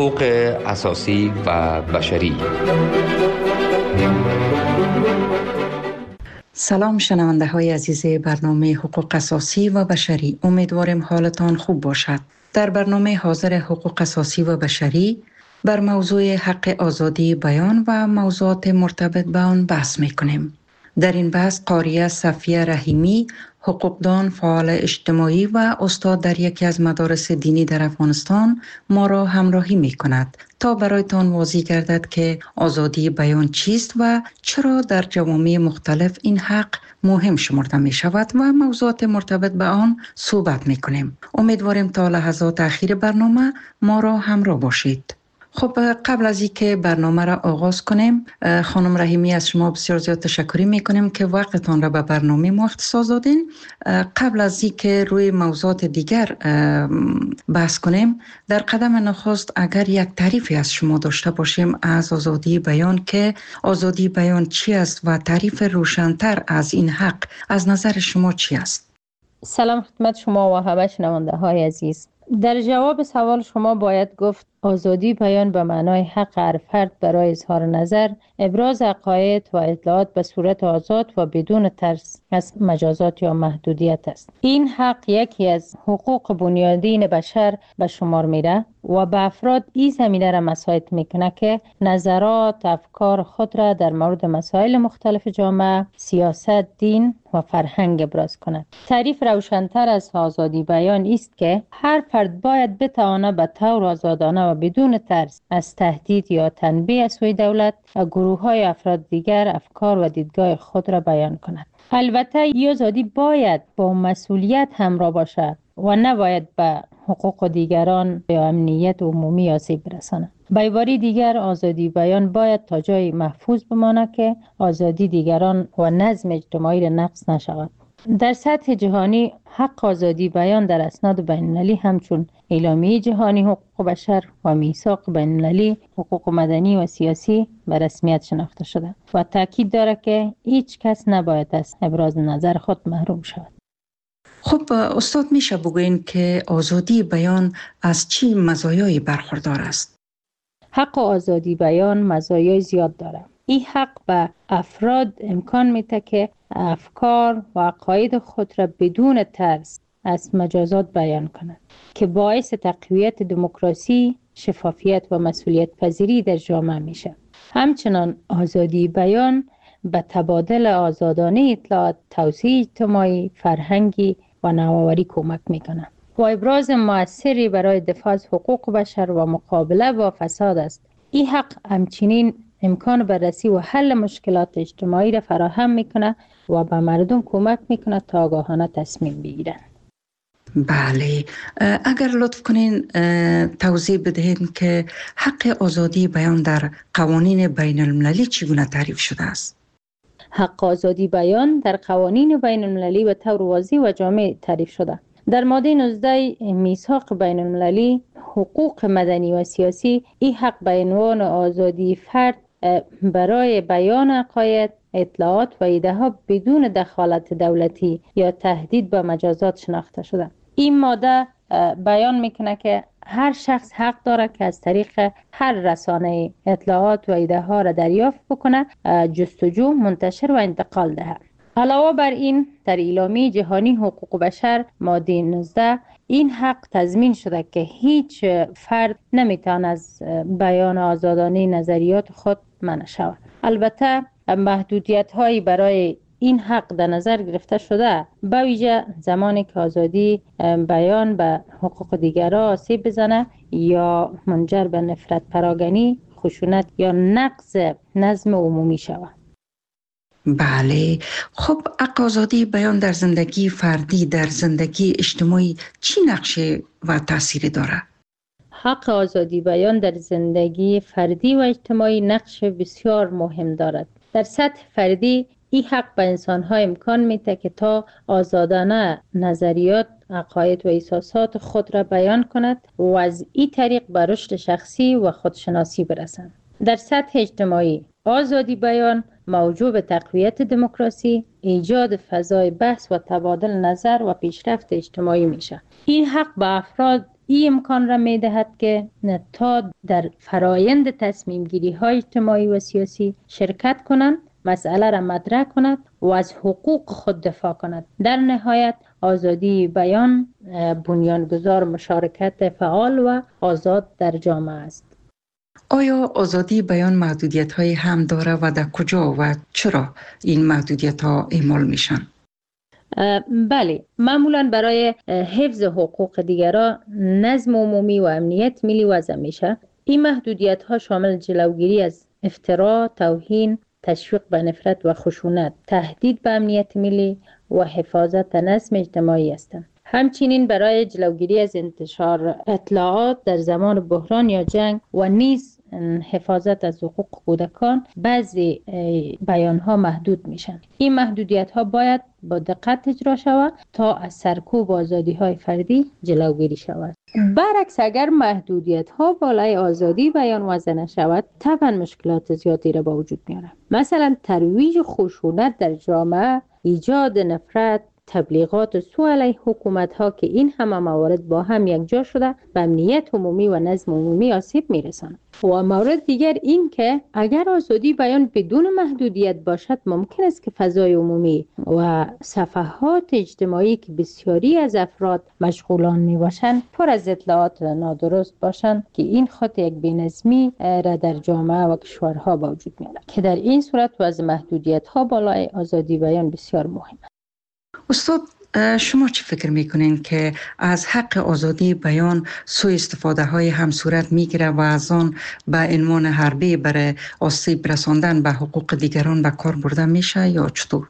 حقوق اساسی و بشری. سلام شنونده های عزیز برنامه حقوق اساسی و بشری، امیدواریم حالتان خوب باشد. در برنامه حاضر حقوق اساسی و بشری بر موضوع حق آزادی بیان و موضوعات مرتبط به آن بحث می کنیم. در این بحث قاریه صفیه رحیمی، حقوقدان، فعال اجتماعی و استاد در یکی از مدارس دینی در افغانستان ما را همراهی می کند تا برایتان واضح گردد که آزادی بیان چیست و چرا در جوامع مختلف این حق مهم شمرده می شود و موضوعات مرتبط به آن صحبت می کنیم. امیدواریم تا لحظات اخیر برنامه ما را همراه باشید. خب قبل از اینکه برنامه را آغاز کنیم، خانم رحیمی از شما بسیار زیاد تشکر میکنیم که وقتتان را به برنامه ما اختصاص دادین. قبل از اینکه روی موضوعات دیگر بحث کنیم، در قدم نخست اگر یک تعریفی از شما داشته باشیم از آزادی بیان، که آزادی بیان چی است و تعریف روشن‌تر از این حق از نظر شما چی است؟ سلام خدمت شما و همه شنونده های عزیز. در جواب سوال شما باید گفت آزادی بیان به معنای حق هر فرد برای اظهار نظر، ابراز عقاید و اطلاعات به صورت آزاد و بدون ترس از مجازات یا محدودیت است. این حق یکی از حقوق بنیادین بشر به شمار میره و به افراد این زمینه را مساعد میکنه که نظرات، افکار خود را در مورد مسائل مختلف جامعه، سیاست، دین و فرهنگ ابراز کند. تعریف روشن‌تر از آزادی بیان است که هر فرد باید بتواند به طور آزادانه و بدون ترس از تهدید یا تنبیه از سوی دولت و گروه‌های افراد دیگر افکار و دیدگاه خود را بیان کند. البته این آزادی باید با مسئولیت همراه باشد و نباید به حقوق دیگران یا امنیت عمومی آسیب برساند. به عبارت دیگر، آزادی بیان باید تا جای محفوظ بماند که آزادی دیگران و نظم اجتماعی را نقض نشود. در سطح جهانی حق آزادی بیان در اسناد بین‌المللی همچون اعلامیه جهانی حقوق بشر و میثاق بین‌المللی حقوق مدنی و سیاسی به رسمیت شناخته شده و تاکید دارد که هیچ کس نباید از ابراز نظر خود محروم شود. خب استاد، میشه بگوین که آزادی بیان از چی مزایایی برخوردار است؟ حق آزادی بیان مزایای زیاد دارد. این حق به افراد امکان میده که افکار و عقاید خود را بدون ترس از مجازات بیان کنند که باعث تقویت دموکراسی، شفافیت و مسئولیت پذیری در جامعه میشه. همچنان آزادی بیان به تبادل آزادانه اطلاعات، توسعه اجتماعی، فرهنگی و نوآوری کمک میکنه و ابراز مؤثری برای دفاع از حقوق بشر و مقابله با فساد است. این حق همچنین امکان بررسی و حل مشکلات اجتماعی را فراهم میکنه و به مردم کمک میکنه تا آگاهانه تصمیم بگیرند. بله، اگر لطف کنین توضیح بدهید که حق آزادی بیان در قوانین بین المللی چگونه تعریف شده است؟ حق آزادی بیان در قوانین بین المللی به طور واضح و جامع تعریف شده. در ماده 19 میثاق بین المللی حقوق مدنی و سیاسی این حق به عنوان آزادی فرد برای بیان عقاید، اطلاعات و ایده ها بدون دخالت دولتی یا تهدید به مجازات شناخته شده. این ماده بیان میکنه که هر شخص حق داره که از طریق هر رسانه اطلاعات و ایده ها را دریافت بکنه، جستجو، منتشر و انتقال دهد. علاوه بر این، در اعلامیه جهانی حقوق بشر ماده 19 این حق تضمین شده که هیچ فرد نمیتواند از بیان آزادانه نظریات خود منع شود. البته محدودیت هایی برای این حق در نظر گرفته شده، به ویژه زمانی که آزادی بیان به حقوق دیگران آسیب بزنه یا منجر به نفرت پراگنی، خشونت یا نقض نظم عمومی شود. بله، خب حق آزادی بیان در زندگی فردی، در زندگی اجتماعی چی نقشه و تأثیری داره؟ حق آزادی بیان در زندگی فردی و اجتماعی نقش بسیار مهم دارد. در سطح فردی این حق به انسان‌ها امکان میده که تا آزادانه نظریات، عقاید و احساسات خود را بیان کند و از این طریق به رشد شخصی و خودشناسی برسند. در سطح اجتماعی آزادی بیان موجب به تقویت دموکراسی، ایجاد فضای بحث و تبادل نظر و پیشرفت اجتماعی میشه. این حق به افراد این امکان را می دهد که تا در فرایند تصمیم گیری های اجتماعی و سیاسی شرکت کنند، مسئله را مطرح کند و از حقوق خود دفاع کند. در نهایت آزادی بیان بنیانگذار مشارکت فعال و آزاد در جامعه است. آیا آزادی بیان محدودیت های هم داره و در کجا و چرا این محدودیت ها اعمال میشن؟ بله، معمولا برای حفظ حقوق دیگران، نظم عمومی و امنیت ملی وضع میشه. این محدودیت ها شامل جلوگیری از افترا، توهین، تشویق به نفرت و خشونت، تهدید به امنیت ملی و حفاظت نظم اجتماعی هستند. همچنین برای جلوگیری از انتشار اطلاعات در زمان بحران یا جنگ و نیز حفاظت از حقوق کودکان بعضی بیان ها محدود میشن. این محدودیت ها باید با دقت اجرا شود تا از سرکوب آزادی های فردی جلوگیری شود. برعکس اگر محدودیت ها بالای آزادی بیان وضع نشود، طبعا مشکلات زیادی را با وجود میاره. مثلا ترویج خشونت در جامعه، ایجاد نفرت، تبلیغات سوء علیه حکومت ها که این همه موارد با هم یکجا شده به امنیت عمومی و نظم عمومی آسیب میرسند. و مورد دیگر این که اگر آزادی بیان بدون محدودیت باشد، ممکن است که فضای عمومی و صفحات اجتماعی که بسیاری از افراد مشغولان می باشند پر از اطلاعات نادرست باشند که این خود یک بی‌نظمی را در جامعه و کشورها با وجود میاره که در این صورت وضع محدودیت ها بالای آزادی بیان بسیار مهم است. استاد، شما چی فکر میکنین که از حق آزادی بیان سوء استفاده های هم صورت میگیره و از آن به عنوان حربه برای آسیب رساندن به حقوق دیگران به کار برده میشه یا چطور؟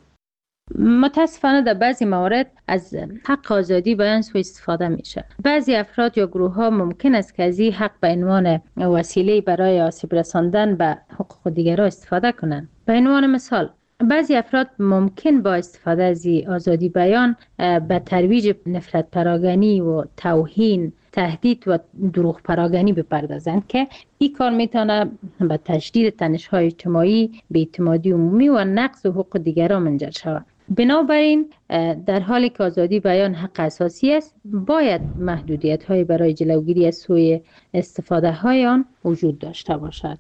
متاسفانه در بعضی موارد از حق آزادی بیان سوء استفاده میشه. بعضی افراد یا گروه ها ممکن است که از این حق به عنوان وسیله برای آسیب رساندن به حقوق دیگران استفاده کنند. به عنوان مثال، بعضی افراد ممکن با استفاده از آزادی بیان به ترویج نفرت پراگنی و توهین، تهدید و دروغ پراگنی بپردازند که این کار میتونه به تشدید تنش‌های اجتماعی، بی‌اعتمادی عمومی و نقض حقوق دیگران منجر شود. بنابراین در حالی که آزادی بیان حق اساسی است، باید محدودیت‌های برای جلوگیری از سوء استفاده های آن وجود داشته باشد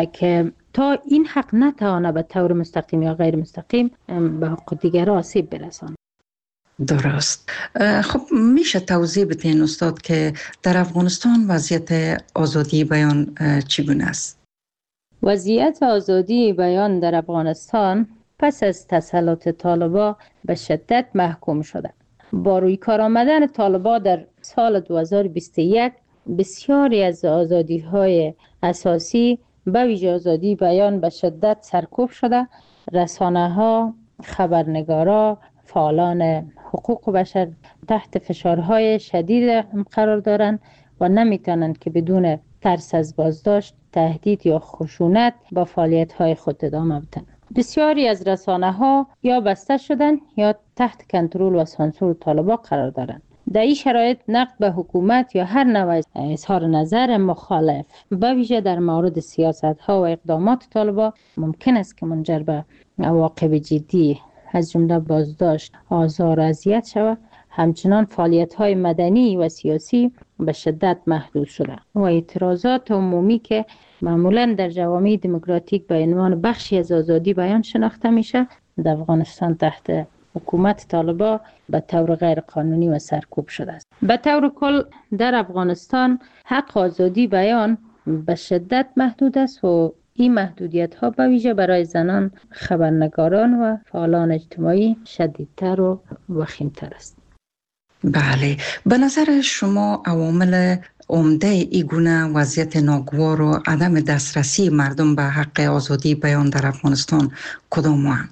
که تا این حق نتواند به طور مستقیم یا غیر مستقیم به حقوق دیگران آسیب برساند. درست. خب میشه توضیح بدین استاد که در افغانستان وضعیت آزادی بیان چگونه است؟ وضعیت آزادی بیان در افغانستان پس از تسلط طالبان به شدت محکوم شده. با روی کار آمدن طالبان در سال 2021 بسیاری از آزادی‌های اساسی به ویژه آزادی بیان به شدت سرکوب شده. رسانه‌ها، خبرنگارا، فعالان حقوق بشر تحت فشارهای شدید قرار دارند و نمیتونند که بدون ترس از بازداشت، تهدید یا خشونت با فعالیت‌های خود ادامه بدن. بسیاری از رسانه‌ها یا بسته شدن یا تحت کنترل و سانسور طالبان قرار دارند. در این شرایط نقد به حکومت یا هر نوع اظهار نظر مخالف به ویژه در مورد سیاست‌ها و اقدامات طالبان ممکن است که منجر به عواقب جدی از جمله بازداشت، آزار و اذیت شود. همچنان فعالیت‌های مدنی و سیاسی به شدت محدود شده و اعتراضات عمومی که معمولاً در جوامع دموکراتیک به عنوان بخشی از آزادی بیان شناخته میشه، در افغانستان تحت حکومت طالبان به طور غیر قانونی و سرکوب شده است. به طور کل در افغانستان حق آزادی بیان به شدت محدود است و این محدودیت ها به ویژه برای زنان، خبرنگاران و فعالان اجتماعی شدیدتر و وخیمتر است. بله، به نظر شما عوامل عمده ای گونه وضعیت ناگوار و عدم دسترسی مردم به حق آزادی بیان در افغانستان کدام هستند؟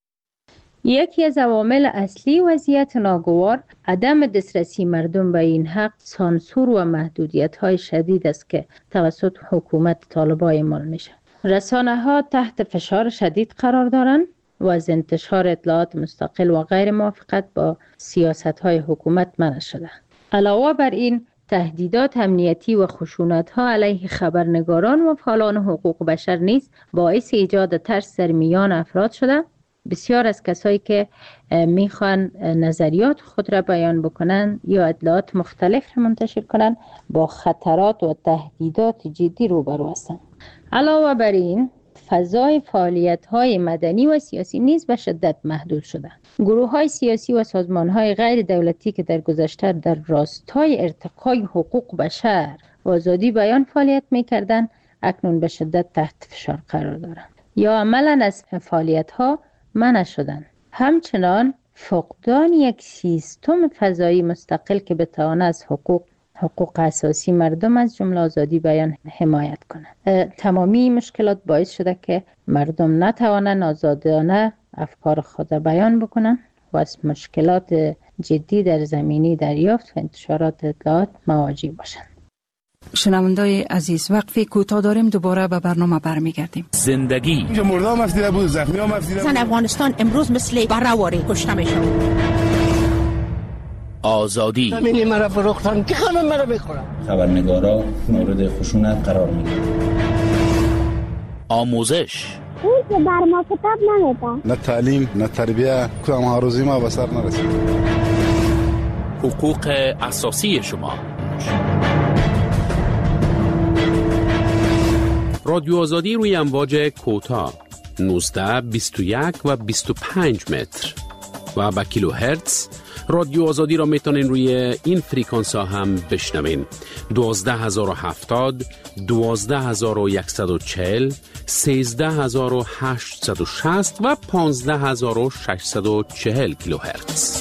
یکی از عوامل اصلی وضعیت ناگوار عدم دسترسی مردم به این حق سانسور و محدودیت‌های شدید است که توسط حکومت طالبان اعمال میشه. رسانه‌ها تحت فشار شدید قرار دارند و از انتشار اطلاعات مستقل و غیر موافقت با سیاست‌های حکومت منع شده. علاوه بر این، تهدیدات امنیتی و خشونت‌ها علیه خبرنگاران و فعالان حقوق بشر نیز باعث ایجاد ترس در میان افراد شده. بسیار از کسایی که میخوان نظریات خود را بیان بکنن یا اطلاعات مختلف را منتشر کنن با خطرات و تهدیدات جدی روبرو هستند. علاوه بر این فضای فعالیت‌های مدنی و سیاسی نیز به شدت محدود شده. گروه‌های سیاسی و سازمان‌های غیر دولتی که در گذشته در راستای ارتقای حقوق بشر و آزادی بیان فعالیت می‌کردند، اکنون به شدت تحت فشار قرار دارند یا عملاً از فعالیت‌ها منع شدند. همچنان فقدان یک سیستم فضایی مستقل که بتواند از حقوق اساسی مردم از جمله آزادی بیان حمایت کنند. تمامی مشکلات باعث شده که مردم نتوانند آزادانه افکار خود بیان بکنند و از مشکلات جدی در زمینه دریافت و انتشارات اطلاعات مواجه باشند. شنوندای عزیز، وقفه کوتاه داریم، دوباره به برنامه برمیگردیم. زندگی اینجا مردم افزیده بود، زخمی هم افزیده بود. افغانستان امروز مثل برهواری کشته میشه. آزادی همینی مرا فروختن که خانم مرا بخورم. خبرنگارا مورد خشونت قرار میگیرن. آموزش اون که بر ما کتاب نمیده. نه تعلیم نه تربیه، کدام ها روزی ما به سر نرسید. حقوق اساسی شما. رادیو آزادی روی امواج کوتاه 19 21 و 25 متر و با کیلو هرتز. رادیو آزادی را میتونین روی این فریکانس ها هم بشنوین. 12070 12140 13860 و 15640 کیلو هرتز.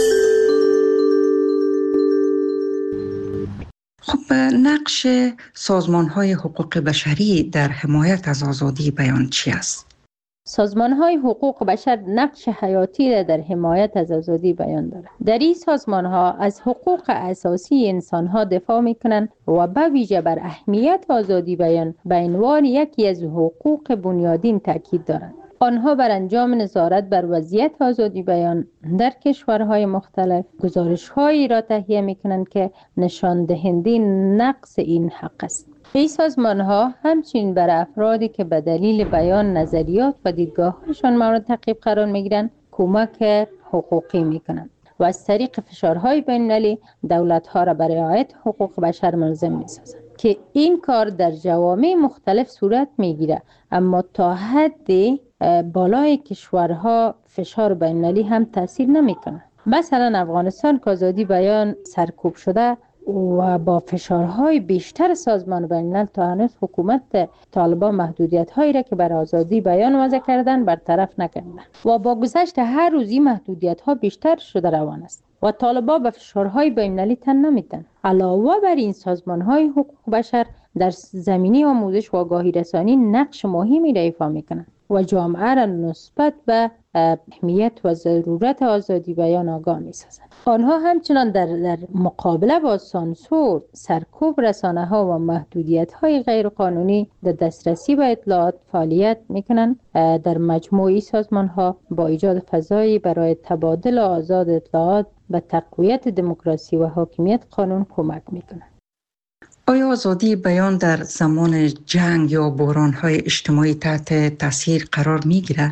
خب نقش سازمان‌های حقوق بشری در حمایت از آزادی بیان چی است؟ سازمان‌های حقوق بشر نقش حیاتی را در حمایت از آزادی بیان دارند. در این سازمان‌ها از حقوق اساسی انسان‌ها دفاع می‌کنند و به ویژه بر اهمیت آزادی بیان به عنوان یکی از حقوق بنیادین تاکید دارند. آنها بر انجام نظارت بر وضعیت آزادی بیان در کشورهای مختلف گزارش‌هایی را تهیه می‌کنند که نشان دهنده نقص این حق است. این سازمان‌ها همچنین بر افرادی که به دلیل بیان نظریات و دیدگاه‌هایشان مورد تعقیب قرار می‌گیرند کمک حقوقی می‌کنند و از طریق فشارهای بین‌المللی دولت‌ها را برای رعایت حقوق بشر ملزم می‌سازند که این کار در جوامع مختلف صورت می‌گیرد، اما تا حدی بالای کشورها فشار بین‌المللی هم تاثیر نمی‌کند. مثلا افغانستان که آزادی بیان سرکوب شده و با فشارهای بیشتر سازمان بین‌الملل تا هنوز حکومت طالبان محدودیت‌هایی را که بر آزادی بیان وضع کردن برطرف نکردند و با گذشت هر روزی محدودیت‌ها بیشتر شده روان است و طالبان به فشارهای بین‌المللی تن نمی‌دهند. علاوه بر این سازمان‌های حقوق بشر در زمینه آموزش و آگاهی رسانی نقش مهمی را ایفا می‌کنند و جامعه را نسبت به اهمیت و ضرورت آزادی بیان آگاه می‌سازند. آنها همچنان در مقابله با سانسور، سرکوب رسانه‌ها و محدودیت‌های غیرقانونی در دسترسی به اطلاعات فعالیت می‌کنند. در مجموعی سازمان‌ها با ایجاد فضایی برای تبادل آزاد اطلاعات به تقویت دموکراسی و حاکمیت قانون کمک می‌کنند. آیا آزادی بیان در زمان جنگ یا بحران‌های اجتماعی تحت تاثیر قرار می‌گیرد؟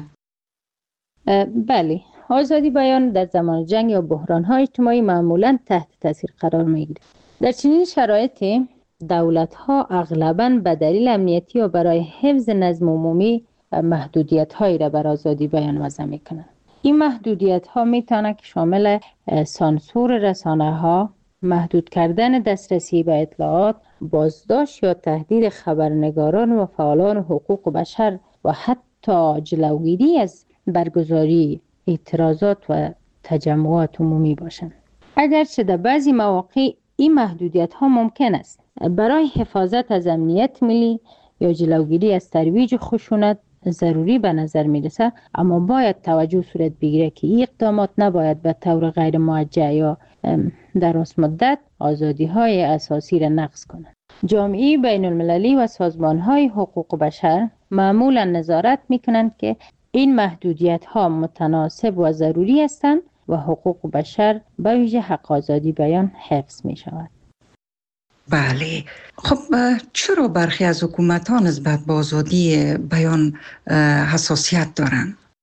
بله، آزادی بیان در زمان جنگ یا بحران‌های اجتماعی معمولاً تحت تاثیر قرار می‌گیرد. در چنین شرایطی دولت‌ها اغلباً به دلیل امنیتی و برای حفظ نظم عمومی محدودیت‌هایی را بر آزادی بیان وضع می‌کنند. این محدودیت‌ها می‌تواند که شامل سانسور رسانه‌ها، محدود کردن دسترسی به اطلاعات، بازداشت یا تهدید خبرنگاران و فعالان حقوق بشر و حتی جلوگیری از برگزاری اعتراضات و تجمعات عمومی باشند. اگرچه در بعضی مواقع این محدودیت‌ها ممکن است برای حفاظت از امنیت ملی یا جلوگیری از ترویج خشونت ضروری به نظر می‌رسد، اما باید توجه صورت بگیره که این اقدامات نباید به طور غیر موجه یا دراز مدت آزادی‌های اساسی را نقض کنند. جامعه بین‌المللی و سازمان‌های حقوق بشر معمولاً نظارت می‌کنند که این محدودیت‌ها متناسب و ضروری هستند و حقوق بشر به ویژه حق آزادی بیان حفظ می‌شود. بله، خب چرا برخی از حکومت‌ها نسبت به آزادی بیان حساسیت دارند؟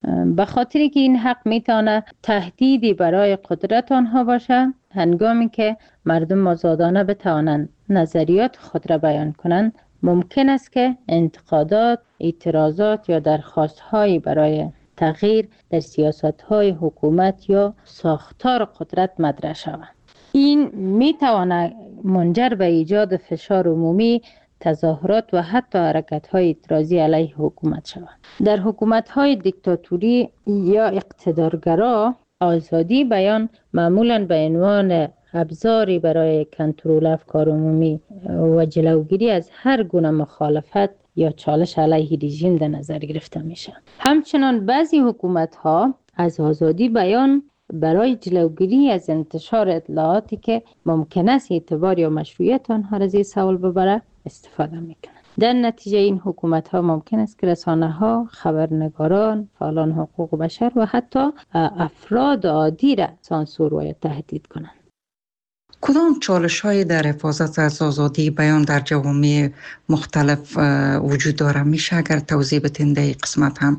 به خاطر که این حق میتونه تهدیدی برای قدرت آنها باشه. هنگامی که مردم آزادانه بتوانند نظریات خود را بیان کنند، ممکن است که انتقادات، اعتراضات یا درخواست‌هایی برای تغییر در سیاست‌های حکومت یا ساختار قدرت مطرح شود. این میتواند منجر به ایجاد فشار عمومی، تظاهرات و حتی حرکت‌های اعتراضی علیه حکومت شود. در حکومت‌های دیکتاتوری یا اقتدارگرا، آزادی بیان معمولاً به عنوان ابزاری برای کنترل افکار عمومی و جلوگیری از هر گونه مخالفت یا چالش علیه رژیم در نظر گرفته میشه. همچنان بعضی حکومت‌ها از آزادی بیان برای جلوگیری از انتشار اطلاعاتی که ممکن است اعتبار یا مشروعیت آنها را زیر سوال ببره استفاده میکنند. در نتیجه این حکومت‌ها ممکن است که رسانه‌ها، خبرنگاران، فعالان حقوق بشر و حتی افراد عادی را سانسور و تهدید کنند. کدام چالش‌های در حفاظت از آزادی بیان در جوامع مختلف وجود داره؟ میشه اگر توضیح بدین در این قسمت هم؟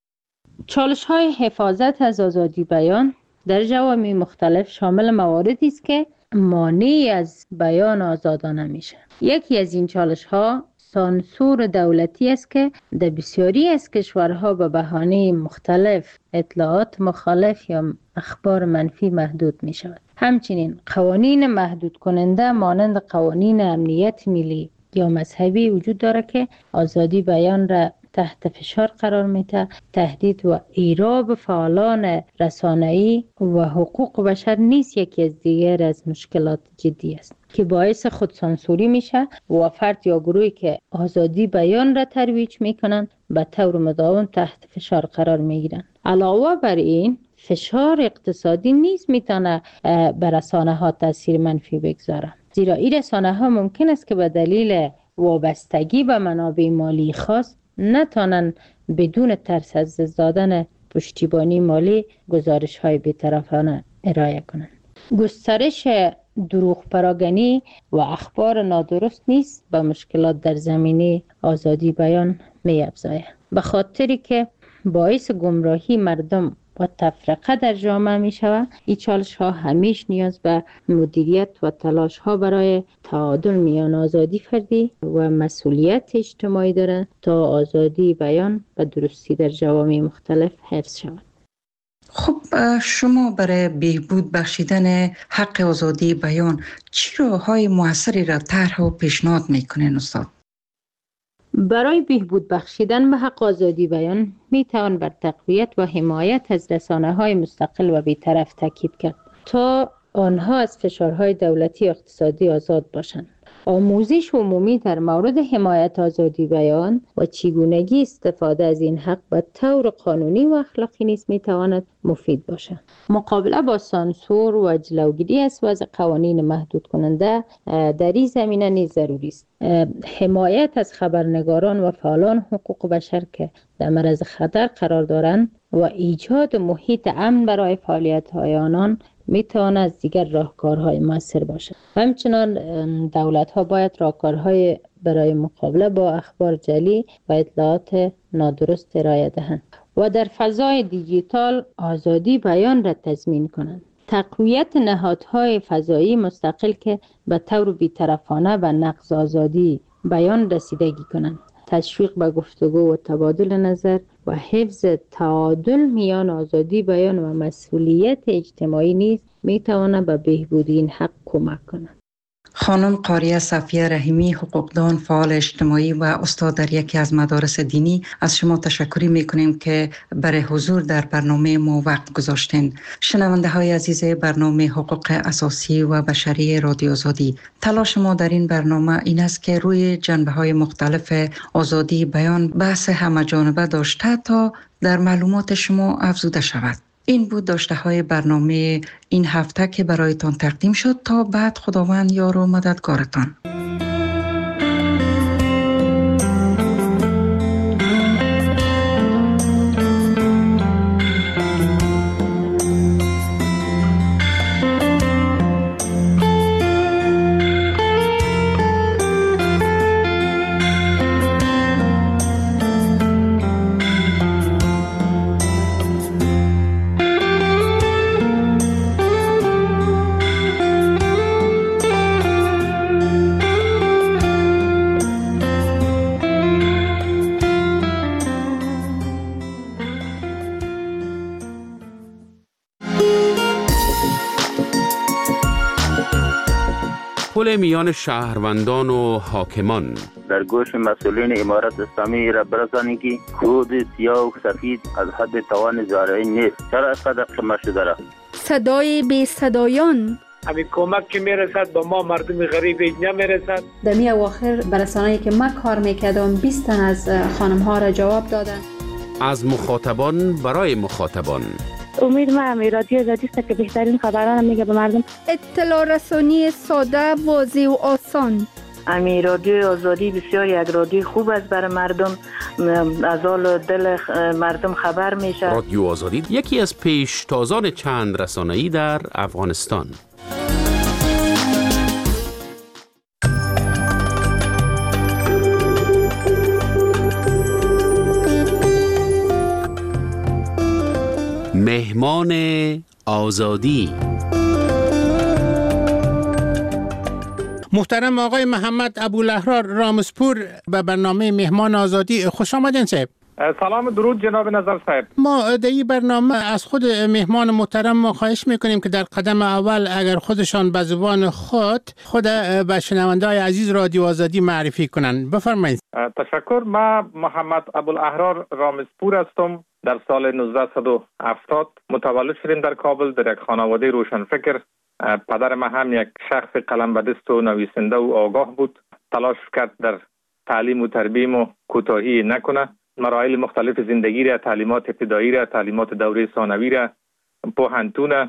چالش‌های حفاظت از آزادی بیان در جوامع مختلف شامل مواردی است که مانع از بیان آزادانه میشه. یکی از این چالش‌ها سانسور دولتی است که در بسیاری از کشورها به بهانه مختلف اطلاعات مخالف یا اخبار منفی محدود می شود. همچنین قوانین محدود کننده مانند قوانین امنیت ملی یا مذهبی وجود دارد که آزادی بیان را تحت فشار قرار میده. تهدید و ایراب فعالان رسانه‌ای و حقوق بشر نیز یکی از دیگر از مشکلات جدی است که باعث خودسانسوری میشه و فرد یا گروهی که آزادی بیان را ترویج میکنن به طور مداوم تحت فشار قرار میگیرن. علاوه بر این فشار اقتصادی نیز میتونه بر رسانه ها تاثیر منفی بگذاره، زیرا این رسانه ها ممکن است که به دلیل وابستگی به منابع مالی خاص نتوانند بدون ترس از دادن پشتیبانی مالی گزارش های بی‌طرفانه ارائه کنند. گسترش دروغ پراگنی و اخبار نادرست نیست به مشکلات در زمینه آزادی بیان می افزاید، به خاطری که باعث گمراهی مردم و تفرقه در جامعه می شود. این چالش ها همیش نیاز به مدیریت و تلاش ها برای تعادل میان آزادی فردی و مسئولیت اجتماعی دارند تا آزادی بیان و درستی در جوامع مختلف حفظ شود. خب شما برای بهبود بخشیدن حق آزادی بیان چی راه‌های موثری را طرح و پیشنهاد میکنین استاد؟ برای بهبود بخشیدن به حق آزادی بیان می توان بر تقویت و حمایت از رسانه‌های مستقل و بی‌طرف تاکید کرد تا آنها از فشارهای دولتی و اقتصادی آزاد باشند. آموزش عمومی در مورد حمایت آزادی بیان و چگونگی استفاده از این حق به طور قانونی و اخلاقی نیز می تواند مفید باشد. مقابله با سانسور و جلوگیری از وضع قوانین محدود کننده در این زمینه نیز ضروری است. حمایت از خبرنگاران و فعالان حقوق بشر که در معرض خطر قرار دارند و ایجاد محیط امن برای فعالیت‌های آنان می تواند از دیگر راهکارهای مؤثر باشد. همچنان دولت‌ها باید راهکارهای برای مقابله با اخبار جعلی و اطلاعات نادرست ارائه دهند و در فضای دیجیتال آزادی بیان را تضمین کنند. تقویت نهادهای فضایی مستقل که به طور بی‌طرفانه و نقض آزادی بیان رسیدگی کنند. تشویق به گفتگو و تبادل نظر و حفظ تعادل میان آزادی بیان و مسئولیت اجتماعی نیز میتواند به بهبود این حق کمک کند. خانم قاریه صفیه رحیمی، حقوقدان، فعال اجتماعی و استاد در یکی از مدارس دینی، از شما تشکر میکنیم که برای حضور در برنامه ما وقت گذاشتین. شنونده های عزیز برنامه حقوق اساسی و بشری رادیو آزادی، تلاش ما در این برنامه این است که روی جنبه های مختلف آزادی بیان بحث همه‌جانبه داشته تا در معلومات شما افزوده شود. این بود داشته های برنامه این هفته که برایتان تقدیم شد. تا بعد خداوند یار و مددگارتان. پل میان شهروندان و حاکمان. در گوش مسئولین امارت اسلامی را برسانید که کود سیاه و سفید از حد توان زارعی نیست. چرا اینقدر قیمت شده را؟ صدای بی صدایان. همین کمک که میرسد به ما مردم غریب نمیرسد. در می اواخر برسانه‌ای که من کار میکردم 20 تن از خانم ها را جواب دادن. از مخاطبان برای مخاطبان. امید من رادیو آزادی است که بهترین خبران میگه به مردم. اطلاع رسانی ساده، واضح و آسان. امی رادیو آزادی بسیار یک رادیو خوب است برای مردم، از حال دل مردم خبر میشه. رادیو آزادی یکی از پیشتازان چند رسانه‌ای در افغانستان. مهمان آزادی. محترم آقای محمد ابوالاحرار رامسپور به برنامه مهمان آزادی خوش آمدین صاحب. سلام درود جناب نظر صاحب. ما در این برنامه از خود مهمان محترم ما خواهش میکنیم که در قدم اول اگر خودشان به زبان خود به شنونده‌های عزیز رادیو آزادی معرفی کنند. بفرمایید. تشکر. من محمد ابوالاحرار رامسپور هستم. در سال 1970 متولد شدیم در کابل در یک خانواده روشنفکر. پدر من هم یک شخص قلم به دست و نویسنده و آگاه بود. تلاش کرد در تعلیم و تربیه و کوتاهی نکنه. مراحل مختلف زندگی را، تعلیمات ابتدایی را، تعلیمات دوره ثانوی را، پوهنتون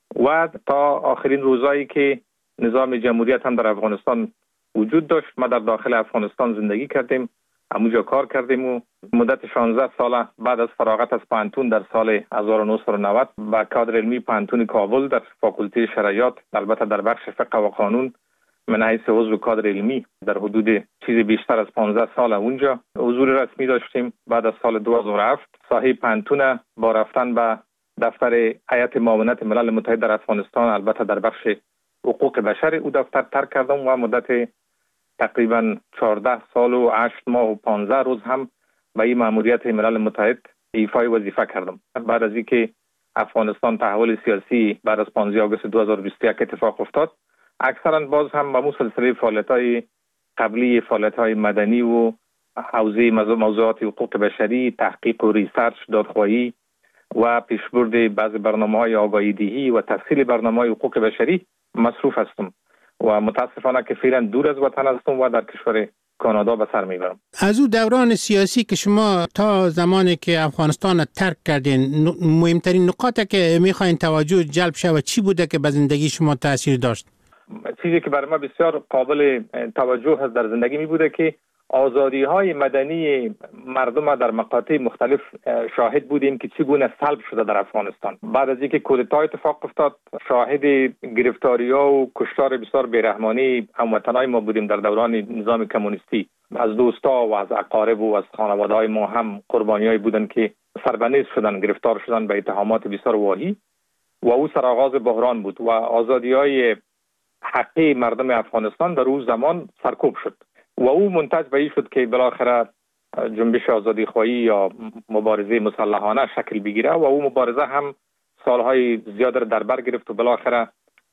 و تا آخرین روزایی که نظام جمهوریت هم در افغانستان وجود داشت. ما در داخل افغانستان زندگی کردیم، همونجا کار کردیم و مدت 16 سال بعد از فراغت از پوهنتون در سال 1990 با کادر علمی پوهنتون کابل در فاکولته شرعیات، البته در بخش فقه و قانون، من حیث عضو کادر علمی در حدود چیز بیشتر از 15 سال اونجا حضور رسمی داشتیم. بعد از سال 2007 صاحب پوهنتون با رفتن به دفتر هیئت معاونت ملل متحد در افغانستان، البته در بخش حقوق بشر، او دفتر ترک کردم و مدت تقریبا 14 سال و 8 ماه و 15 روز هم به این مأموریت ملل متحد ایفای وظیفه کردم. بعد از اینکه افغانستان تحول سیاسی بعد از 15 آگوست 2021 اتفاق افتاد، اکثرا باز هم به سلسله فعالیت‌های قبلی، فعالیت‌های مدنی و حوزه موضوعات حقوق بشری، تحقیق و ریسرچ، دادخواهی و پیشبرد بعض برنامه‌های آگاهی دهی و تفصیل برنامه‌های حقوق بشری مصروف هستم و متاسفانه که فعلا دور از وطن هستم و در کشور کانادا به سر میبرم. از او دوران سیاسی که شما تا زمانی که افغانستان ترک کردین، مهمترین نکاتی که میخواین توجه جلب شود چی بوده که به زندگی شما تاثیر داشت؟ چیزی که برای ما بسیار قابل توجه هست در زندگی می بوده که آزادی های مدنی مردم در مقاطع مختلف شاهد بودیم که چگونه سلب شده در افغانستان. بعد از اینکه کودتا اتفاق افتاد، شاهد گرفتاری‌ها و کشتار بسیار بیرحمانه هموطنان ما بودیم در دوران نظام کمونیستی. از دوستا و از اقارب و از خانواده‌های ما هم قربانی‌هایی بودند که سربنیز شدن، گرفتار شدن به اتهامات بسیار واهی و او سرآغاز بحران بود و آزادی‌های حقی مردم افغانستان در اون زمان سرکوب شد و او منتج به این شد که بالاخره جنبش آزادی خواهی یا مبارزه مسلحانه شکل بگیره و او مبارزه هم سالهای زیاد در بر گرفت و بالاخره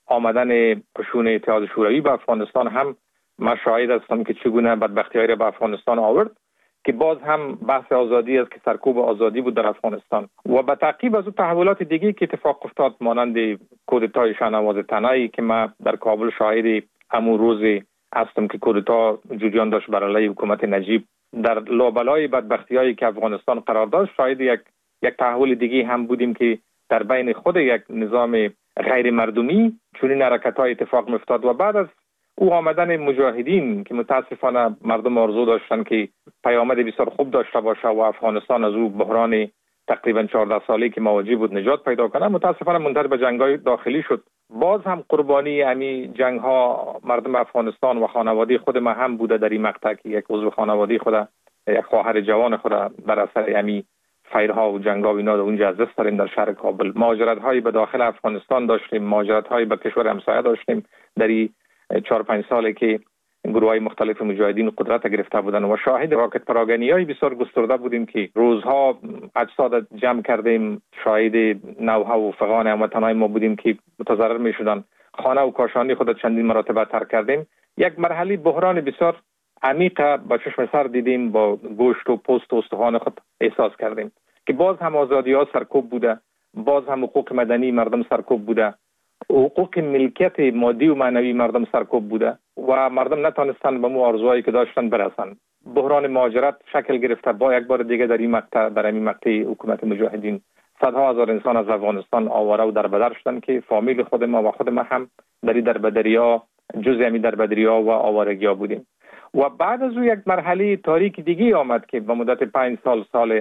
آمدن قشون اتحاد شوروی به افغانستان هم ما شاهد هستم که چگونه بدبختی‌هایی را به افغانستان آورد که باز هم بحث آزادی است که سرکوب آزادی بود در افغانستان و به تعقیب از اون تحولات دیگه که اتفاق افتاد مانند کودتای شاهنواز تنایی که ما در کابل شاهد همون روز هستم که کودتا جریان داشت بر علیه حکومت نجیب در لابلای بدبختی‌هایی که افغانستان قرار داشت، شاهد یک تحول دیگه هم بودیم که در بین خود یک نظام غیر مردمی چنین حرکت‌های اتفاق می‌افتاد و بعد از او آمدن مجاهدین که متاسفانه مردم آرزو داشتن که پیامد بسیار خوب داشته باشه و افغانستان از او بحران تقریبا 14 سالی که مواجه بود نجات پیدا کنه، متاسفانه منتهی به جنگ‌های داخلی شد. باز هم قربانی امی جنگ‌ها مردم افغانستان و خانواده خود ما هم بوده. در این مقطع که یک عضو خانواده خود، یک خواهر جوان خود بر اثر امی فیرها و جنگ‌ها و اینا در اونجا از دست دادیم در شهر کابل. مهاجرت‌هایی به داخل افغانستان داشتیم، مهاجرت‌هایی به کشور همسایه داشتیم در 4-5 سالی که گروه‌های مختلف مجاهدین قدرت گرفته بودند و شاهد راکت پراگندی‌های بسیار گسترده بودیم که روزها اجساد جمع کردیم، شاهد نوها و فغان هموطنان ما بودیم که متضرر می‌شدند. خانه و کاشانی خود چندین مراتب ترک کردیم. یک مرحله بحران بسیار عمیق با چشم سر دیدیم، با گوشت و پوست و استخوان خود احساس کردیم که باز هم آزادی ها سرکوب بوده، باز هم حقوق مدنی مردم سرکوب بوده، حقوق ملکیت مادی و معنوی مردم سرکوب بوده و مردم نتانستن به مو آرزوهایی که داشتن برسن. بحران مهاجرت شکل گرفته با یک بار دیگه در این مقطع حکومت مجاهدین صدها هزار انسان از افغانستان آواره و دربدر شدن که فامیل خود ما و خود ما هم در این دربدریا جزء همین دربدریا و آوارگیا بودیم. و بعد از او یک مرحله تاریک دیگه آمد که به مدت 5 سال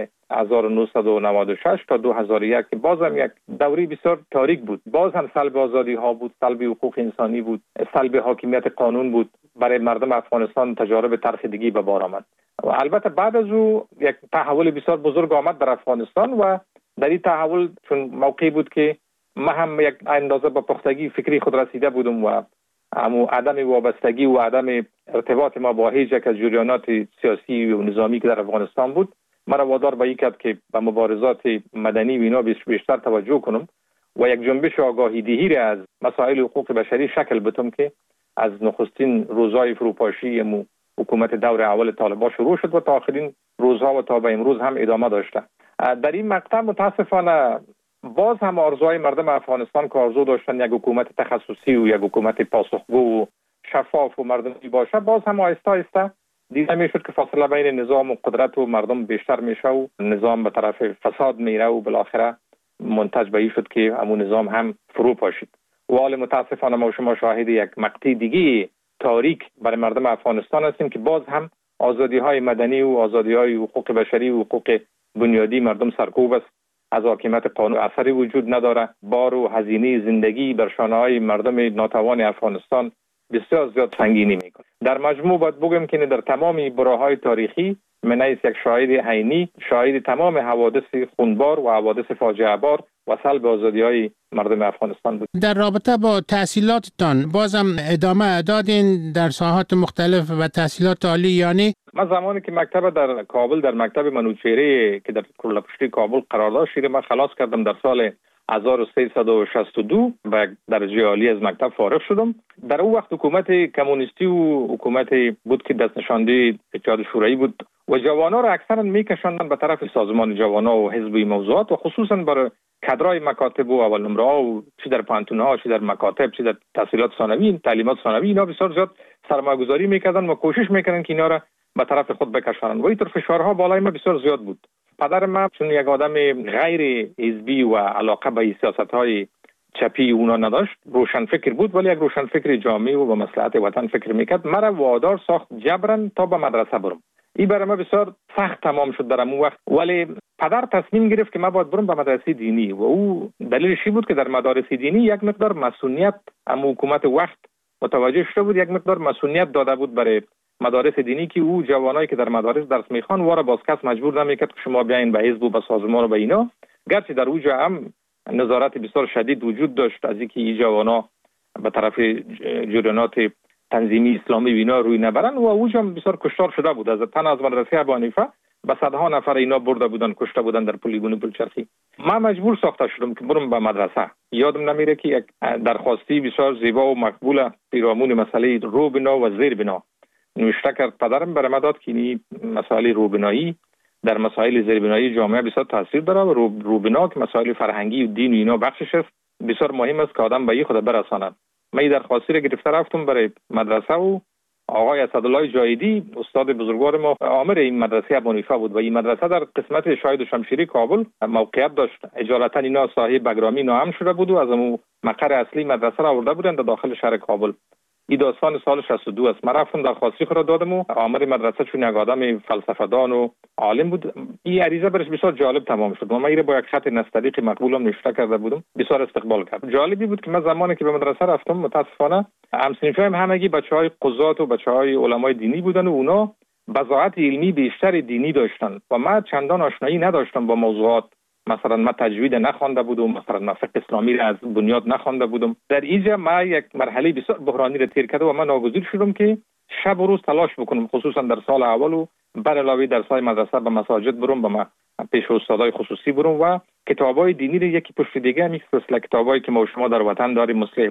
1996 تا 2001 که باز هم یک دوری بسیار تاریک بود. باز هم سلب آزادی ها بود، سلب حقوق انسانی بود، سلب حاکمیت قانون بود. برای مردم افغانستان تجارب تلخ دیگه به بار آمد. و البته بعد از او یک تحول بسیار بزرگ آمد در افغانستان و در این تحول چون موقعی بود که ما هم یک اندازه با پختگی فکری خود رسیده بودم و عدم وابستگی و عدم ارتباط ما با هیچ یک از جریانات سیاسی و نظامی که در افغانستان بود مرا وادار به این کرد که به مبارزات مدنی و اینا بیشتر توجه کنم و یک جنبش آگاهی دهی را از مسائل حقوق بشری شکل بدم که از نخستین روزهای فروپاشی حکومت دور اول طالبان شروع شد و تا آخرین روزها و تا به امروز هم ادامه داشته. در این مقطع متاسفانه باز هم آرزوهای مردم افغانستان که آرزو داشتن یک حکومت تخصصی و یک حکومت پاسخگو و شفاف و مردمی باشه، باز هم آهسته آهسته دیده میشد که فاصله بین نظام و قدرت و مردم بیشتر میشه و نظام به طرف فساد میره و بالاخره منتج به این شد که همون نظام هم فرو پاشید. و حال متاسفانه ما شما شاهد یک مقطع دیگه تاریک برای مردم افغانستان هستیم که باز هم آزادی های مدنی و آزادی های حقوق بشری و حقوق بنیادی مردم سرکوب است. از حاکمیت قانون اثری وجود نداره. بار و هزینه زندگی بر شانه‌های مردم ناتوان افغانستان بسیار زیاد سنگینی میکنه. در مجموع باید بگم که در تمام برهه‌های تاریخی من از یک شاهد عینی شاهد تمام حوادث خونبار و حوادث فاجعه بار و سلب آزادی‌های مردم افغانستان بود. در رابطه با تحصیلاتتان بازم ادامه دادین در ساحات مختلف و تحصیلات عالی یعنی؟ من زمانی که مکتب در کابل در مکتب منوچهره که در کله‌پشتی کابل قرار داشت من خلاص کردم در سال 1362 و درجه عالی از مکتب فارغ شدم. در اون وقت حکومت کمونیستی و حکومت بود که دست نشانده اتحاد شوروایی بود و جوانا را اکثرا میکشاندن به طرف سازمان جوانا و حزب موضوعات و خصوصا برای کادرای مکاتب و اول نمره ها و چی در پانتون‌ها چی در مکاتب چی در تحصیلات ثانوی تعلیمات ثانوی اینا بسیار زیاد سرمایه‌گذاری میکردن و کوشش میکردن که اینا را به طرف خود بکشانند و اینطور فشارها بالای ما بسیار زیاد بود. پدر من چون یک آدم غیر حزبی و علاقه به سیاست‌های چپی اونا نداشت، روشن فکر بود ولی یک روشن فکر جامع و به مصلحت وطن فکر میکرد. مرا وادار ساخت جبران تا به مدرسه برم. این برای ما بسیار سخت تمام شد در اون وقت، ولی پدر تصمیم گرفت که ما باید برم به مدرسه دینی و او دلیلش بود که در مدارس دینی یک مقدار مسئولیت حکومت وقت متوجه شده بود، یک مقدار مسئولیت داده بود برای مدارس دینی که او جوانایی که در مدارس درس میخوان واره باز کس مجبور نمیکرد که شما بیاین به حزب و به سازمان و به اینا، گرچه در اونجا هم نظارت بسیار شدید وجود داشت از اینکه این جوانا به طرف جریانات تنظیمی اسلامی و اینا روی نبرن و اونجا هم بسیار کشتار شده بود. از تن از مدرسه ابو حنیفه به صدها نفر اینا برده بودن، کشته بودن در پلیگون پلچرخی. من مجبور ساخته شدم که برم به مدرسه. یادم نمیره که یک درخواستی بسیار زیبا و مقبول پیرامون مسئله روبنا و زیربنا نوشته کرد پدرم برای من داد که این مسائل روبنایی در مسائل زیربنایی جامعه بسیار تاثیر داره و روبنا که مسائل فرهنگی و دین و اینا بخشش است، بسیار مهم است که آدم به خود برساند. من این درخواستی را گرفته رفتم برای مدرسه و آقای اسدالله جایدی استاد بزرگوار ما عامر این مدرسه ابو حنیفه بود و این مدرسه در قسمت شاهد و شمشیری کابل موقعیت داشت. اجالتا اینا صاحب بگرامی نام شده بود و از اون مقر اصلی مدرسه را آورده بودند در داخل شهر کابل. این داستان سال 62 است. من رفتم درخواستی خود را دادم و عامر مدرسه چون یک آدم فلسفه‌دان و عالم بود این عریضه برش بسیار جالب تمام شد. من این با یک خط نستعلیق مقبولم نوشته کرده بودم، بسیار استقبال کرد. جالبی بود که من زمانی که به مدرسه رفتم متاسفانه همسنفیم همگی بچهای قضات و بچهای علمای دینی بودن و اونا بضاعت علمی بیشتر دینی داشتن و من چندان آشنایی نداشتم با موضوعات. مثلا من تجوید نخوانده بودم، مثلا من فقه اسلامی را از بنیاد نخوانده بودم. در اینجا من یک مرحله بسیار بحرانی را تیر کردم و من ناگزیر شدم که شب و روز تلاش بکنم، خصوصا در سال اول و بر علاوه درس‌های مدرسه به مساجد برم، به پیش استادای خصوصی برم و کتابای دینی را یکی پشت دیگه مثل کتابایی که ما شما در وطن داریم مثل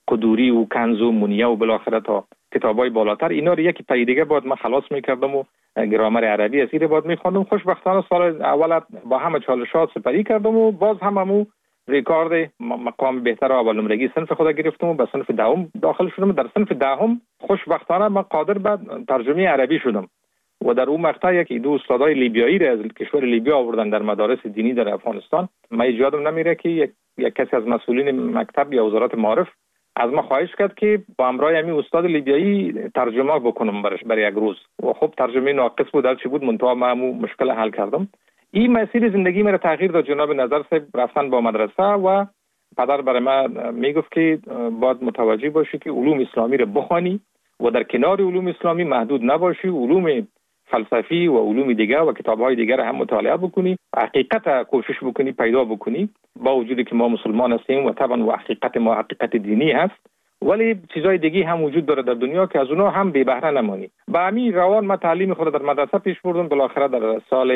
قدوری و کنز و منیه و بالاخره تا کتابای بالاتر، اینا رو یکی پای دیگه باید من خلاص میکردم و گرامر عربی از این باید میخواندم. خوشبختانه سال اول با همه چالشات سپری کردم و باز هممو ریکارد مقام بهتر اول نمرگی صنف خود گرفتم و به صنف دهم داخل شدم. در صنف دهم خوشبختانه من قادر به ترجمه عربی شدم و در اون مقطع یکی دو استادای لیبیایی را از کشور لیبیا آوردن در مدارس دینی در افغانستان. من یادم نمیره که یک کسی از مسئولین مکتب یا وزارت معارف از ما خواهش کرد که با همراه همین استاد لیبیایی ترجمه بکنم برای یک روز و خب ترجمه ناقص بود، هر چی بود منتها من مشکل حل کردم. این مسیر زندگی مرا تغییر داد. جناب نظر صاحب رفتن با مدرسه و پدر برای من میگفت که باید متوجه باشی که علوم اسلامی رو بخوانی و در کنار علوم اسلامی محدود نباشی، علوم فلسفی و علوم دیگر و کتاب‌های دیگر هم مطالعه بکنی، حقیقت کوشش بکنی پیدا بکنی. با وجودی که ما مسلمان هستیم و طبعا و حقیقت ما حقیقت دینی هست، ولی چیزای دیگه هم وجود داره در دنیا که از اونها هم بی بهره نمانی. با همین روان ما تعلیم خود در مدرسه پیش بردم. بالاخره در سال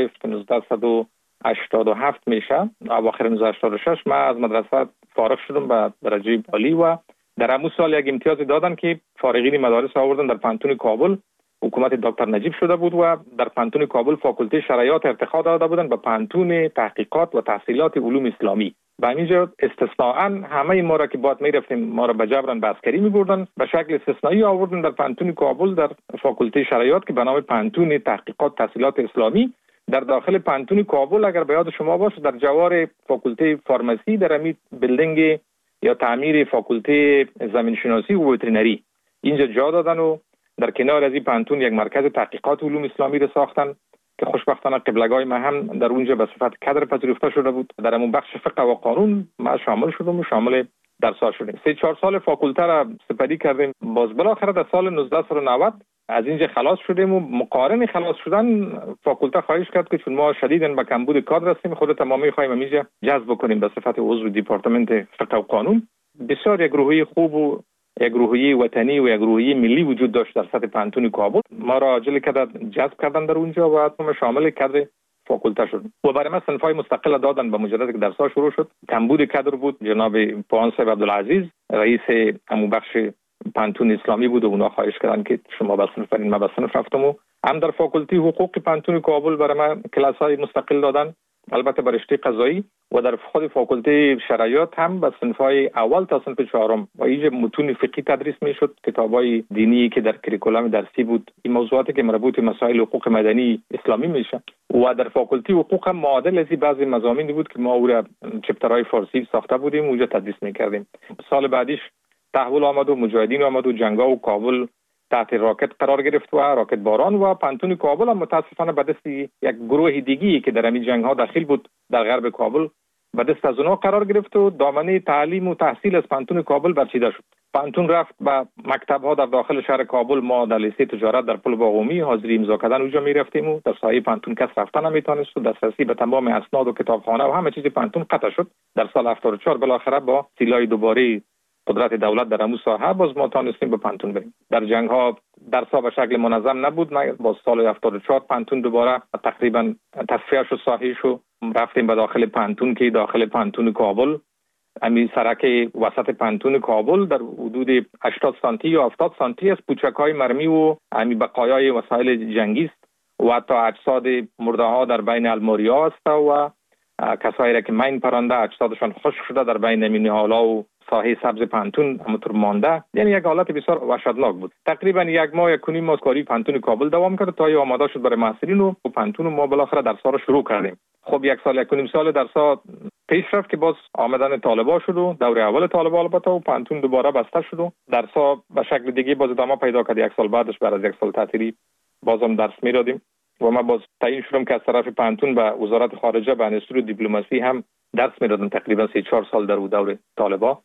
1987 میشه، اواخر 1986 ما از مدرسه فارغ شدم به درجه عالی و در همون سال یک امتیاز دادن که فارغین مدارس آوردن در پانتون کابل. حکومت دکتر نجیب شده بود و در پانتون کابل فاکولته شرایط ارتقا داده بودن به پانتون تحقیقات و تحصیلات علوم اسلامی. به اینجا استثناءً همه ما را که باید میرفتیم ما را به جبران به عسکری میبردن، به شکل استثنایی آوردن در پانتون کابل در فاکولته شرایط که به نام پانتون تحقیقات تحصیلات اسلامی. در داخل پانتون کابل اگر به یاد شما باشه در جوار فاکولته فارمسی در همین بلدینگ یا تعمیر فاکولته زمین شناسی و وترینری اینجا جا دادن و در کنار از این پانتون یک مرکز تحقیقات علوم اسلامی را ساختن که خوشبختانه قبلگاه ما هم در اونجا به صفت کادر پذیرفته شده بود. در همون بخش فقه و قانون ما شامل شدم و شامل درس‌ها شدیم. 3-4 سال فاکولته را سپری کردیم. باز بالاخره در سال 1990 از اینجا خلاص شدیم و مقارن خلاص شدن فاکولته خواهش کرد که چون ما شدیداً به کمبود کادر هستیم خود تمامی خواهیم اینجا جذب بکنیم به صفت عضو دپارتمنت فقه و قانون. بسیار یک روحیه خوب و یک روحیه وطنی و یک روحیه ملی وجود داشت در سطح پانتون کابل. ما را عاجل کردن جذب کردن در اونجا و ما شامل کادر فاکولته شد و برای ما صنفای مستقل دادن. به مجرد که درس‌ها شروع شد کمبود کادر بود. جناب پوان صاحب عبدالعزیز رئیس همون بخش پانتون اسلامی بود و اونا خواهش کردن که شما به صنف برین. ما به صنف رفتم و هم در فاکولته حقوق پانتون کابل برای ما کلاس‌های مستقل دادن، البته بر رشته قضایی، و در خود فاکولته شرایط هم به صنف‌های اول تا صنف 4 و اینجا متون فقهی تدریس میشد، کتاب‌های دینی که در کریکولوم درسی بود، این موضوعاتی که مربوط به مسائل حقوق مدنی اسلامی میشه. و در فاکولته حقوق هم معادل از بعضی مضامینی بود که ما او را چپترهای فارسی ساخته بودیم اونجا تدریس میکردیم. سال بعدیش تحول آمد و مجاهدین آمد و جنگا و کابل تحت راکت قرار گرفت و راکت باران و پانتون کابل هم متاسفانه به دست یک گروه دیگی که در همین جنگ ها داخل بود در غرب کابل به دست از اونها قرار گرفت و دامنه تعلیم و تحصیل از پانتون کابل برچیده شد. پانتون رفت به مکتب ها در داخل شهر کابل. ما در لیسه تجارت در پل باقومی حاضری امضا کردن اونجا می رفتیم و در سایه پانتون کس رفتن نمیتونست و دسترسی به تمام اسناد و کتابخانه و همه چیز پانتون قطع شد. در سال 74 بالاخره با سیلای دوباره قدرت دولت در همون ساحه باز ما تونستیم به پانتون بریم. در جنگ ها درس‌ها به شکل منظم نبود. ما با سال 74 پانتون دوباره تقریبا تصفیه شد، صحیح شد، رفتیم به داخل پانتون که داخل پانتون کابل همین سرک وسط پانتون کابل در حدود 80 سانتی یا 70 سانتی از پوچک‌های مرمی و همین بقایای وسایل جنگی است و حتی اجساد مرده ها در بین الماریا است و کسایی را که مین پرنده اجسادشان خشک شده در بین نهال‌ها و ساحه سبز پانتون همونطور مانده. یعنی یک حالت بسیار وحشتناک بود. تقریبا یک ماه کنیم ما کاری پانتون کابل دوام کرد تا آماده شد برای محصلین و پانتون ما بالاخره درس‌ها رو شروع کردیم. خب یک سال یک نیم سال درس‌ها پیش رفت که باز آمدن طالبا شد و دوره اول طالبا البته و پانتون دوباره بسته شد و درس‌ها به شکل دیگه باز ادامه پیدا کرد. یک سال بعدش بعد از یک سال تعطیلی بازم درس می‌دادیم و ما باز تعیین شدم که از طرف پانتون به وزارت خارجه به انستیتوت دیپلماسی هم درس می‌دادم. تقریبا 3-4 سال در دوره طالبا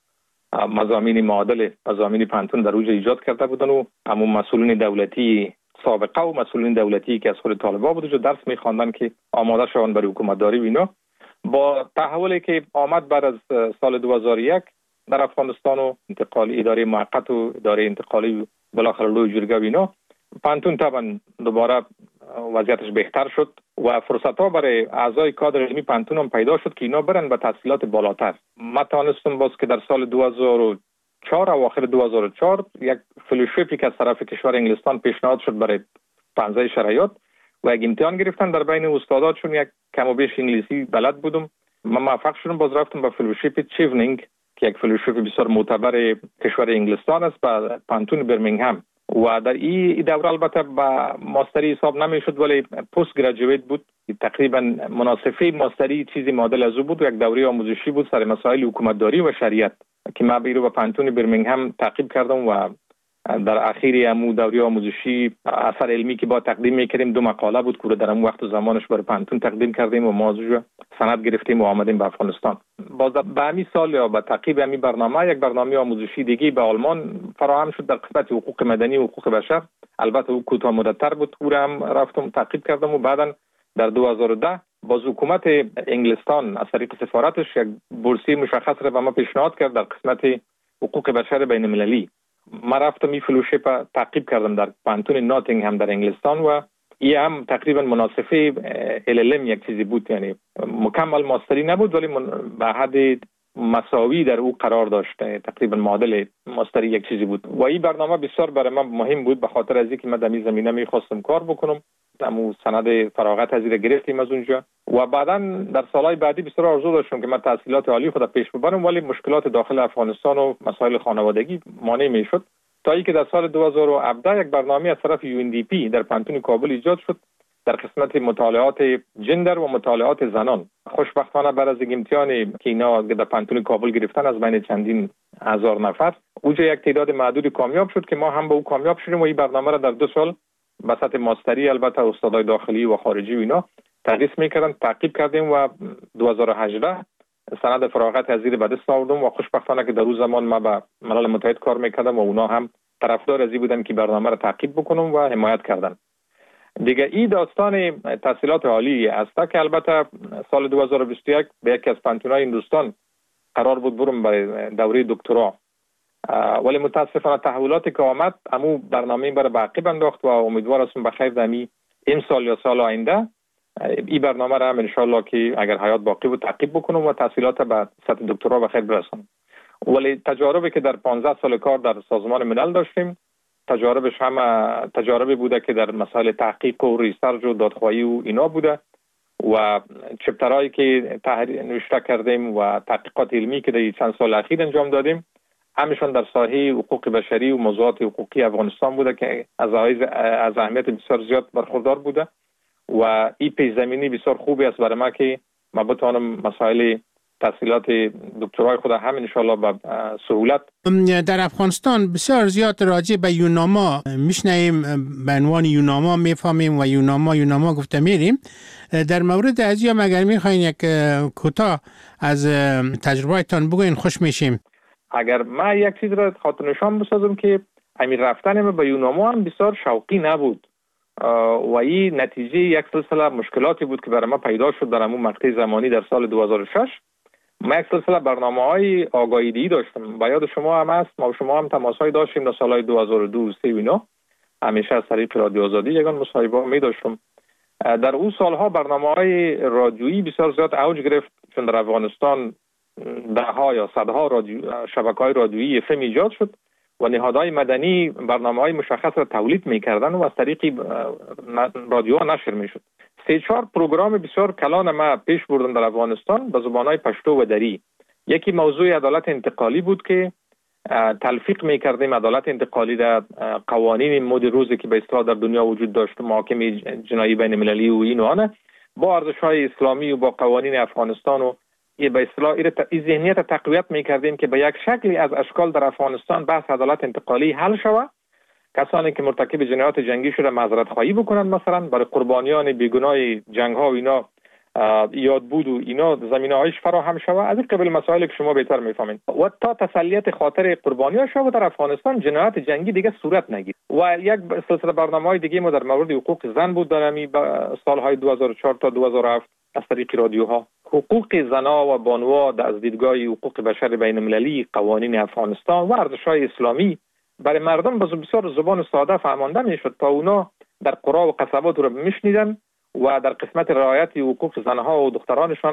مضامین معادل مضامین پانتون در اوج ایجاد کرده بودن و همون مسئولین دولتی سابقه و مسئولین دولتی که از خود طالبا بود جو درس می‌خواندن که آماده شوند برای حکومت داری و اینا. با تحولی که آمد بعد از سال 2001 در افغانستان و انتقال اداره موقت و اداره انتقالی بالاخره لوی جرگه و اینا، پانتون طبعا دوباره وضعیتش بهتر شد و فرصت‌ها برای اعضای کادر علمی پانتون هم پیدا شد که اینا برن به تحصیلات بالاتر. ما توانستم باز که در سال 2004 اواخر 2004 یک فلوشیپی که از طرف کشور انگلستان پیشنهاد شد برای پنځه شرایط و یک امتحان گرفتن در بین استادات، چون یک کم و بیش انگلیسی بلد بودم. من موفق شدم، باز رفتم به فلوشیپ چیونینگ که یک فلوشیپ بسیار معتبر کشور انگلستان است به پانتون برمینگهم و در این دوره البته با ماستری حساب نمیشد ولی پست گریجویت بود. تقریبا مناسبه ماستری چیزی معادل از او بود. یک دوره آموزشی بود سر مسائل حکومتداری و شریعت که من بیرو به پانتون برمینگهم تعقیب کردم و در اخیر امو دوره آموزشی اثر علمی که با تقدیم میکردیم 2 مقاله بود که در اون وقت و زمانش برای پانتون تقدیم کردیم و موضوع سند گرفتیم و آمدیم به افغانستان. باز به همین سال یا به تعقیب همین برنامه یک برنامه آموزشی دیگه به آلمان فراهم شد در قسمت حقوق مدنی و حقوق بشر. البته او کوتاه مدت‌تر بود، او هم رفتم تعقیب کردم و بعداً در 2010 باز حکومت انگلستان از طریق سفارتش یک بورسیه مشخص را به ما پیشنهاد کرد در قسمت حقوق بشر بین المللی. من رفتم این فلوشیپ تعقیب کردم در پانتون ناتینگهم در انگلستان و این هم تقریبا مناسبه LLM یک چیزی بود، یعنی مکمل ماستری نبود ولی به حد مساوی در او قرار داشت، تقریبا معادل ماستری یک چیزی بود و این برنامه بسیار برای من مهم بود به خاطر از اینکه من در این زمینه می‌خواستم کار بکنم. امو سند فراغت از این گرفتیم از اونجا و بعدا در سالهای بعدی بسیار آرزو داشتم که من تحصیلات عالی خود پیش ببرم ولی مشکلات داخل افغانستان و مسائل خانوادگی مانع میشد تا اینکه در سال 2017 یک برنامه از طرف UNDP در پانتون کابل ایجاد شد در قسمت مطالعات جندر و مطالعات زنان. خوشبختانه بعد از امتحانی که اینا در پانتون کابل گرفتن از بین چندین هزار نفر اونجا یک تعداد معدود کامیاب شد که ما هم به او کامیاب شدیم و این برنامه را در 2 سال به سطح ماستری البته استادای داخلی و خارجی و اینا تدریس میکردن تعقیب کردیم و 2018 سند فراغت از زیر به دست آوردم و خوشبختانه که در اون زمان ما به ملل متحد کار میکردم و اونا هم طرفدار از این بودن که برنامه را تعقیب بکنم و حمایت کردن. دیگه این داستان تحصیلات عالی است که البته سال 2021 به یکی از پانتون‌های هندوستان قرار بود برم برای دوره دکترا ولی متاسفانه تحولاتی که آمد امو برنامه برای باقی انداخت و امیدوار هستم بخیر دمی این سال یا سال آینده این برنامه را هم انشالله که اگر حیات باقی بود تعقیب بکنم و تحصیلات به سطح دکترا بخیر برسانم. ولی تجاربی که در 15 سال کار در سازمان ملل داشتیم تجاربش هم تجاربی بوده که در مسائل تحقیق و ریسرچ و دادخواهی و اینا بوده و چپترهایی که نوشته کردیم و تحقیقات علمی که در چند سال اخیر انجام دادیم همشون در ساحه حقوق بشری و موضوعات حقوقی افغانستان بوده که از اهمیت بسیار زیاد برخوردار بوده و این پیش زمینی بسیار خوبی است برای ما که ما بتوانم مسائل تحصیلات دکترای خود هم انشالله به سهولت. در افغانستان بسیار زیاد راجع به یوناما میشنیم، به عنوان یوناما میفهمیم و یوناما گفته میریم. در مورد از یا اگر میخواین یک کوتاه از تجربهتان بگوین خوش میشیم. اگر ما یک چیز را خاطر نشان بسازم که امیر رفتن ما به یوناما هم بسیار شوقی نبود و این نتیجه یک سلسله مشکلاتی بود که برای ما پیدا شد در همون مقطع زمانی در سال 2006. ما یک سلسله برنامه‌های آگاهی‌دهی داشتم. با یاد شما هم هست ما و شما هم تماس‌های داشتیم در سال‌های 2002 3 و اینا همیشه از طریق رادیو آزادی یگان مصاحبه‌ها می‌داشتم. در اون سال‌ها برنامه‌های رادیویی بسیار زیاد اوج گرفت چون در افغانستان ده‌ها یا صدها شبکه‌های رادیویی FM ایجاد شد و نهادهای مدنی برنامه‌های مشخص را تولید می‌کردند و از طریق رادیوها نشر می‌شد. 3-4 پروگرام بسیار کلان ما پیش بردن در افغانستان به زبان‌های پشتو و دری. یکی موضوع عدالت انتقالی بود که تلفیق می‌کردیم عدالت انتقالی در قوانین مد روزی که به اصطلاح در دنیا وجود داشت، محاکمه جنایی بین المللی و این و آن با ارزش‌های اسلامی و با قوانین افغانستان و به اصطلاح این ذهنیت تقویت می‌کردیم که به یک شکلی از اشکال در افغانستان بحث عدالت انتقالی حل شود. کسانی که مرتکب جنایات جنگی شده معذرت خواهی بکنند، مثلا برای قربانیان بیگناه جنگ‌ها و اینا یاد بود و اینا زمینه‌هایش فراهم شود. از این قبیل مسائلی که شما بهتر می‌فهمید و تا تسلیت خاطر قربانی‌ها شود در افغانستان جنایات جنگی دیگه صورت نگیرد. و یک سلسله برنامه‌های دیگه ما در مورد حقوق زن بود در همین سال‌های 2004 تا 2007 از طریق رادیوها. حقوق زن‌ها و بانوها از دیدگاه حقوق بشر بین المللی، قوانین افغانستان و ارزش‌های اسلامی برای مردم بسیار زبان ساده فهمانده میشد تا اونا در قرا و قصبات رو میشنیدن و در قسمت رعایت حقوق زنها و دخترانشان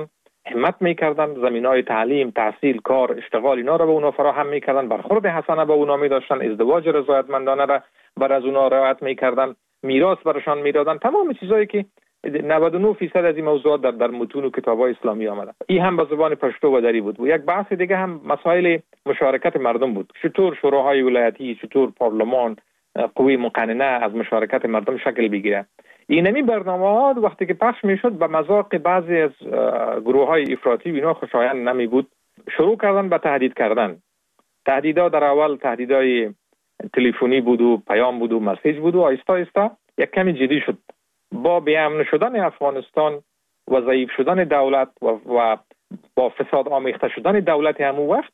همت میکردن، زمینهای تعلیم، تحصیل، کار، اشتغال اینا را به اونا فراهم میکردن، برخورد حسنه به اونا میداشتن، ازدواج رضایتمندانه را بر از اونا رعایت میکردن، میراث برشان میدادن، تمام چیزایی که 99% از این موضوعات در متون و کتاب‌های اسلامی آمده. این هم به زبان پشتو و دری بود. و یک بحث دیگه هم مسائل مشارکت مردم بود. چطور شوراهای ولایتی، چطور پارلمان، قوی مقننه از مشارکت مردم شکل بگیره. اینمی برنامه‌ها وقتی که پخش میشد به مذاق بعضی از گروه‌های افراطی و اینا خوشایند نمی بود، شروع کردن به تهدید کردن. تهدیدها در اول تهدیدهای تلفنی بود و پیام بود و مسیج بود و آهسته آهسته یک کمی جدی شد. با بیامن شدن افغانستان و ضعیف شدن دولت و با فساد آمیخته شدن دولت همون وقت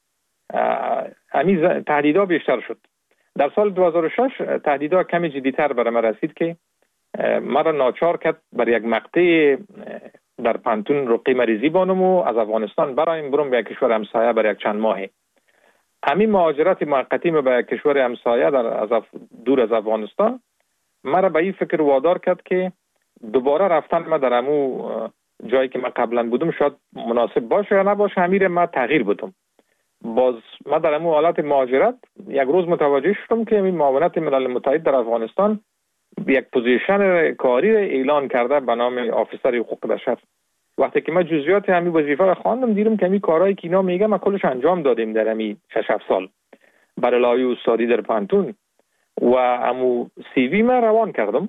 همین تهدیدها بیشتر شد. در سال 2006 تهدیدها کمی جدی‌تر برای من رسید که مرا ناچار کرد بر یک مقطع در پانتون رقی مریضی بانم و از افغانستان برایم برم به یک کشور همسایه برای یک چند ماهی. همین مهاجرت موقتی به یک کشور همسایه دور از افغانستان مرا به این فکر وادار کرد که دوباره رفتن ما در همون جایی که من قبلا بودم شاید مناسب باشه یا نباشه، همین ما تغییر بدم. باز ما در همون حالت مهاجرت یک روز متوجه شدم که این معاونت ملل متحد در افغانستان یک پوزیشن کاری اعلان کرده به نام آفیسر حقوق بشر. وقتی که من جزئیات همین وظیفه را خواندم دیدم که همین کارهایی که اینا میگه ما کلش انجام دادیم در همین 6-7 سال برای لایه استادی در پانتون و همو سی وی من روان کردم.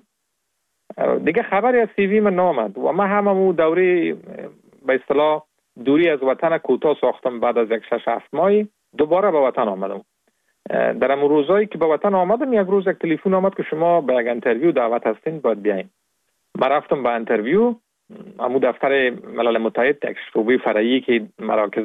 دیگه خبری از سی وی من نامد و من همو دوره به اصطلاح دوری از وطن کوتاه ساختم. بعد از یک 6-7 ماهی دوباره به وطن آمدم. در همون روزایی که به وطن آمدم یک روز یک تلفن آمد که شما به یک اینترویو دعوت هستین باید بیاین. من رفتم به اینترویو. همون دفتر ملل متحد یک شعبه فرعی که مراکز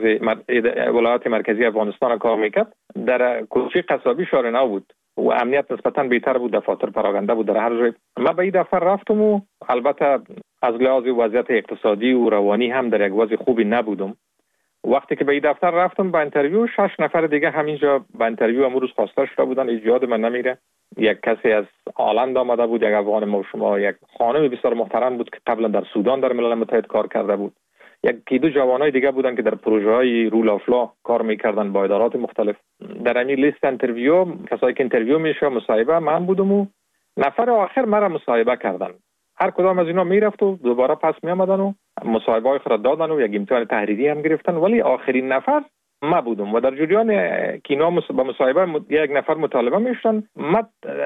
ولایات مرکزی افغانستان کار میکرد در کوچه قصابی شهر نو بود و امنیت نسبتاً بهتر بود، دفاتر پراگنده بود در هر جای. من به این دفتر رفتم و البته از لحاظ وضعیت اقتصادی و روانی هم در یک وضع خوبی نبودم. وقتی که به این دفتر رفتم به اینترویو 6 نفر دیگه همینجا به اینترویو امروز خواسته شده بودن. ایجاد من نمیره. یک کسی از آلند آمده بود، یک افغان ما، یک خانم بسیار محترم بود که قبلا در سودان در ملل متحد کار کرده بود. یک دو جوانای دیگه بودن که در پروژه های رول آف لا کار میکردن با ادارات مختلف. در همین لیست اینترویو کسایی که اینترویو میشه مصاحبه من بودم و نفر آخر مرا مصاحبه کردن. هر کدام از اینا میرفت و دوباره پس میآمدن و مصاحبه های خود دادن و یک امتحان تحریری هم گرفتن، ولی آخرین نفر ما بودم و در جریان که اینا با مصاحبه یک نفر مطالبه میشدن من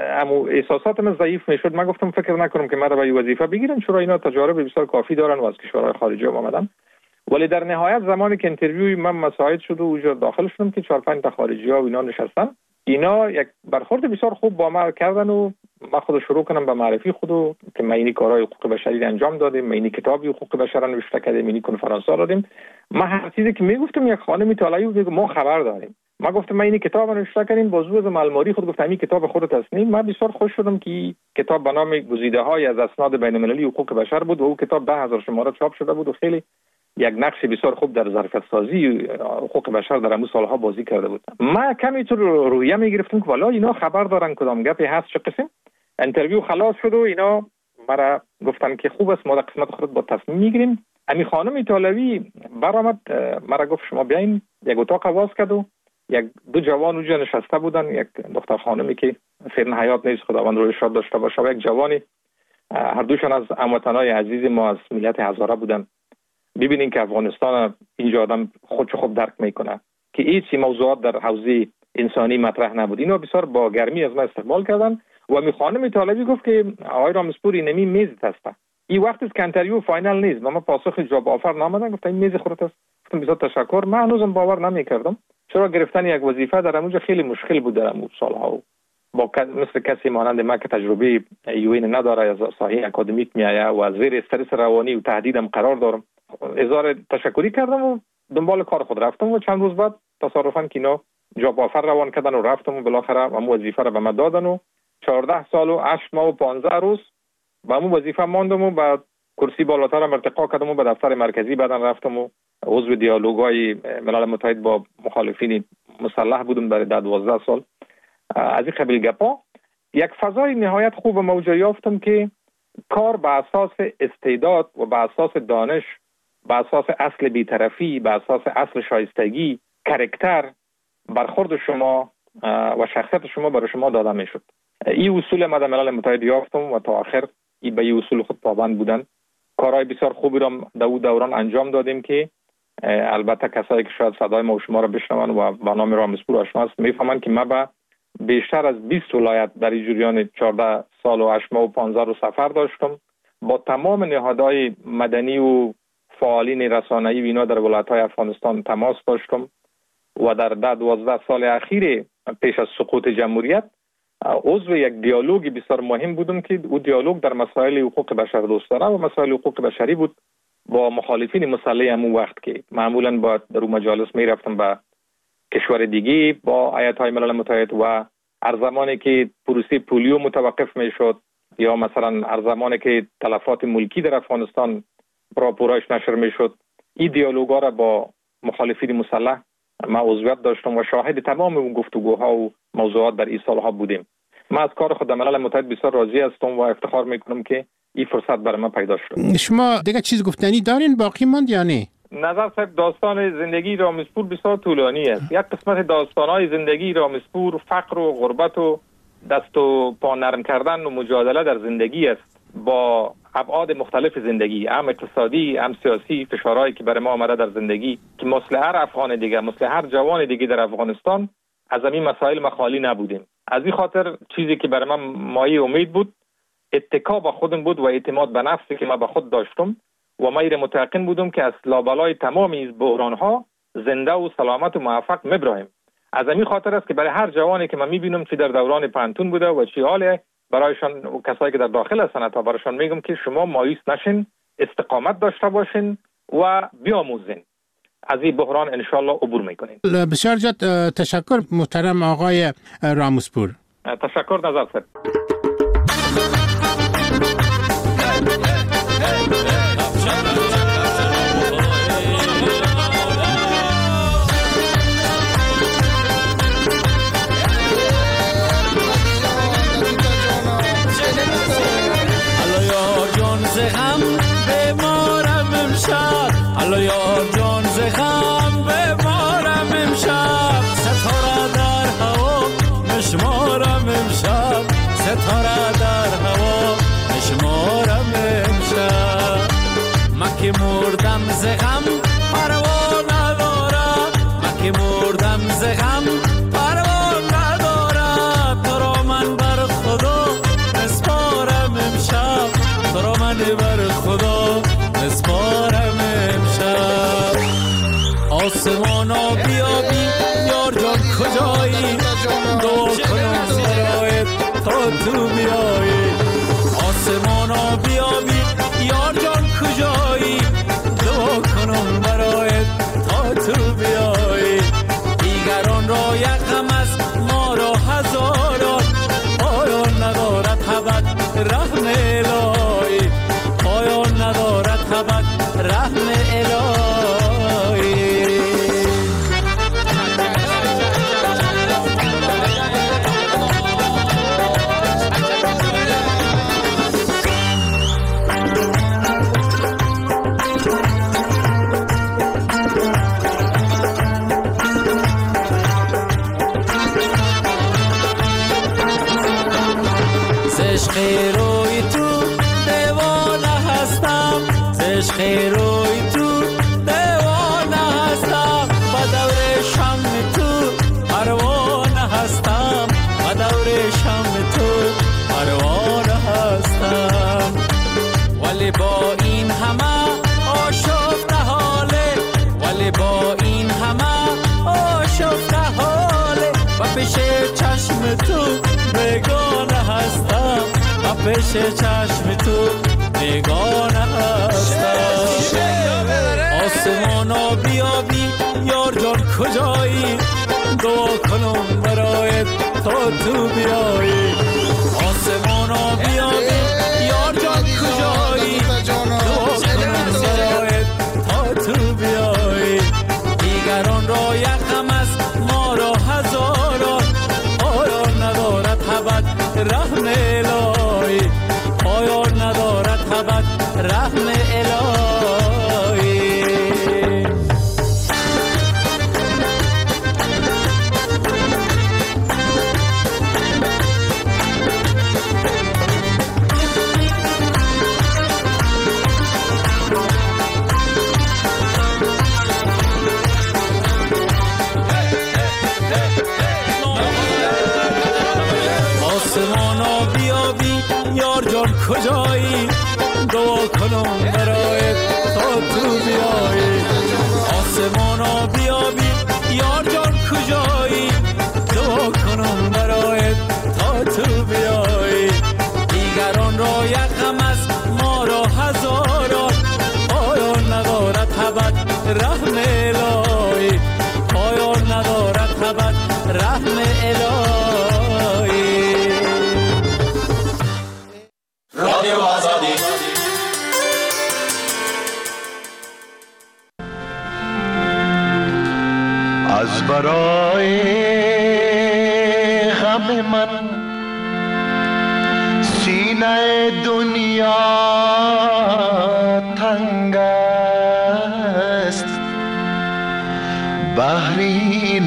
احساساتم ضعیف میشد. من گفتم فکر نکنم که مرا به این وظیفه بگیرن، چرا اینا تجارب بسیار کافی دارن و از کشورهای خارجی هم آمدن. ولی در نهایت زمانی که اینترویوی من مساعد شد و اونجا داخل شدم که 4-5 تا خارجی ها و اینا نشستن، اینا یک برخورد بسیار خوب با ما کردن و ما خود شروع کنم به معرفی خودو که ما اینی کارهای حقوق بشری انجام دادیم، ما اینی کتابی حقوق بشر نوشته کردیم، اینی کنفرانس ها دادیم. ما هر چیزی که میگفتم یک خانمی طالعی بود ما خبر داریم. ما گفتم ما اینی کتاب نوشته کردیم، بازو از الماری خود گفتم این کتاب خودت هستین. من بسیار خوش شدم که کتاب به نام گزیده های از اسناد بین المللی حقوق بشر بود و اون کتاب 10,000 شماره چاپ شده بود و خیلی یک نقش بسیار خوب در ظرفیت سازی حقوق بشر در همون سالها بازی کرده بود. ما کمی تو رویه میگرفتم که والا اینا خبر دارن کدام گپی هست چه قسم. اینترویو خلاص شد و اینا مرا گفتن که خوب است ما در قسمت خود با تصمیم میگیریم. امی خانم طالبی برآمد مرا گفت شما بیاین. یک اتاق واز کرد و یک دو جوان اونجا نشسته بودن، یک دختر خانمی که فعلا حیات نیست خداوند روی شاد داشته باشه و یک جوانی، هر دوشان از هموطنای عزیز ما از ملت هزاره بودن. ببینین که افغانستان اینجا آدم خودشو خوب درک میکنه که هیچ موضوعات در حوزه انسانی مطرح نبود. اینا بسیار با گرمی از ما استقبال کردن و می خانم طالبی گفت که آقای رامسپوری نمی میز هست. این وقت است که اینترویو فاینال نیست. ما پاسخ جواب آفر نامدن. گفتم این میز خودت است. گفتم بسیار تشکر. من هنوزم باور نمیکردم چرا گرفتن یک وظیفه در اونجا خیلی مشکل بود در اون سالها. با مثل کسی مانند ما که تجربه یوین نداره از ساحه اکادمیک میایه و از زیر استرس روانی و تهدیدم قرار دارم، اظهار تشکری کردم و دنبال کار خود رفتم و چند روز بعد تصادفاً که اینا جواب آفر روان کردن و رفتم و بالاخره همون وظیفه را به من دادن و 14 سال و 8 ماه و 15 روز با همون وظیفه ماندم و بعد کرسی بالاتر هم ارتقا کردم و به دفتر مرکزی بعداً رفتم و عضو دیالوگای ملل متحد با مخالفین مسلح بودم برای 12 سال. از این قبیل گپا یک فضای نهایت خوب و موجه یافتم که کار به اساس استعداد و به اساس دانش به اساس اصل بی‌طرفی، به اساس اصل شایستگی، کاراکتر، برخورد شما و شخصیت شما برای شما داده میشد. این اصول ما در ملل متحد یافتم و تا آخر به این اصول خود پابند بودن. کارهای بسیار خوبی را در اون دوران انجام دادیم که البته کسایی که شاید صدای ما و شما را بشنون و با نام رامسپور آشنا است میفهمند که ما به بیشتر از 20 ولایت در این جریان 14 سال و 8 ماه و 15 روز سفر داشتم. با تمام نهادهای مدنی و فعالین رسانه‌ای و اینا در ولایت‌های افغانستان تماس داشتم و در 12 سال اخیر پیش از سقوط جمهوریت عضو یک دیالوگی بسیار مهم بودم که او دیالوگ در مسائل حقوق بشر دوستانه و مسائل حقوق بشری بود با مخالفین مسلح همون وقت که معمولا با در اون مجالس می رفتم به کشور دیگه با ایت‌های ملل متحد و هر زمانی که پروسه پولیو متوقف می شد یا مثلا هر زمانی که تلفات ملکی در افغانستان راپورایش نشر می شد، این دیالوگا را با مخالفین مسلح ما عضویت داشتم و شاهد تمام اون گفتگوها و موضوعات در این سالها بودیم. من از کار خود در ملل متحد بسیار راضی هستم و افتخار میکنم که این فرصت برای من پیدا شد. شما دیگه چیز گفتنی دارین باقی ماند یا نه؟ نظر صاحب داستان زندگی رامسپور بسیار طولانی است. یک قسمت داستانهای زندگی رامسپور فقر و غربت و دست و پا نرم کردن و مجادله در زندگی است با ابعاد مختلف زندگی، هم اقتصادی، هم سیاسی، فشارهایی که برای ما آمده در زندگی که مثل هر افغان دیگه، مثل هر جوان دیگه در افغانستان از این مسائل ما خالی نبودیم. از این خاطر چیزی که برای من مایه امید بود اتکا به خودم بود و اعتماد به نفسی که ما به خود داشتم و ما متيقن بودم که از لابلای تمام این بحران‌ها زنده و سلامت و موفق میبرایم. از این خاطر است که برای هر جوانی که من میبینم چی در دوران پانتون بوده و چی حاله برایشان و کسایی که در داخل هستن تا برایشان میگم که شما مایوس نشین، استقامت داشته باشین و بیاموزین. از این بحران انشالله عبور میکنین. بسیار زیاد تشکر محترم آقای رامسپور. تشکر نظر صاحب. که مردم ز غم پروا ندارم، من که مردم ز غم پروا ندارم. تو را من بر خدا نسپارم امشب، تو را من بر خدا نسپارم امشب. آسمانا بیابی یار جان کجایی، دعا کنم برایت تا تو بیایی. آسمانا بیابی یار جان کجایی، دعا کنم برایت تا تو بیایی. دیگران را یک غم است ما را هزاران، پایان ندارد ابد رحم الهی، پایان ندارد ابد رحم الهی. روی تو دیوانه هستم، عشق روی تو دیوانه هستم. با دور شم تو پروانه هستم، با دور شم تو پروانه هستم. ولی با این همه آشفته حاله، ولی با این همه آشفته حاله. و پیش چشم تو بیگانه هستم، و پیش چشم تو بیگانه هستم. آسمانا بیابی یار جان کجایی، دعا کنم برایت تا تو بیایی. آسمانا بیابی یار جان کجایی، دعا کنم برایت تا تو بیایی. دیگران را یک غم است ما را هزاران، پایان ندارد ابد رحم الهی، پایان ندارد ابد رحم الهی. بیابی یار جان کجایی دعا کنم برای تا تو بیایی آسمانا بیابی یار جان کجایی دعا کنم برای تا تو بیایی دیگران را یک غم است ما را هزاران پایان ندارد ابد رحم الهی پایان ندارد ابد رحم الهی رادیو آزادی از برای غم من سینه دنیا تنگ است بحر این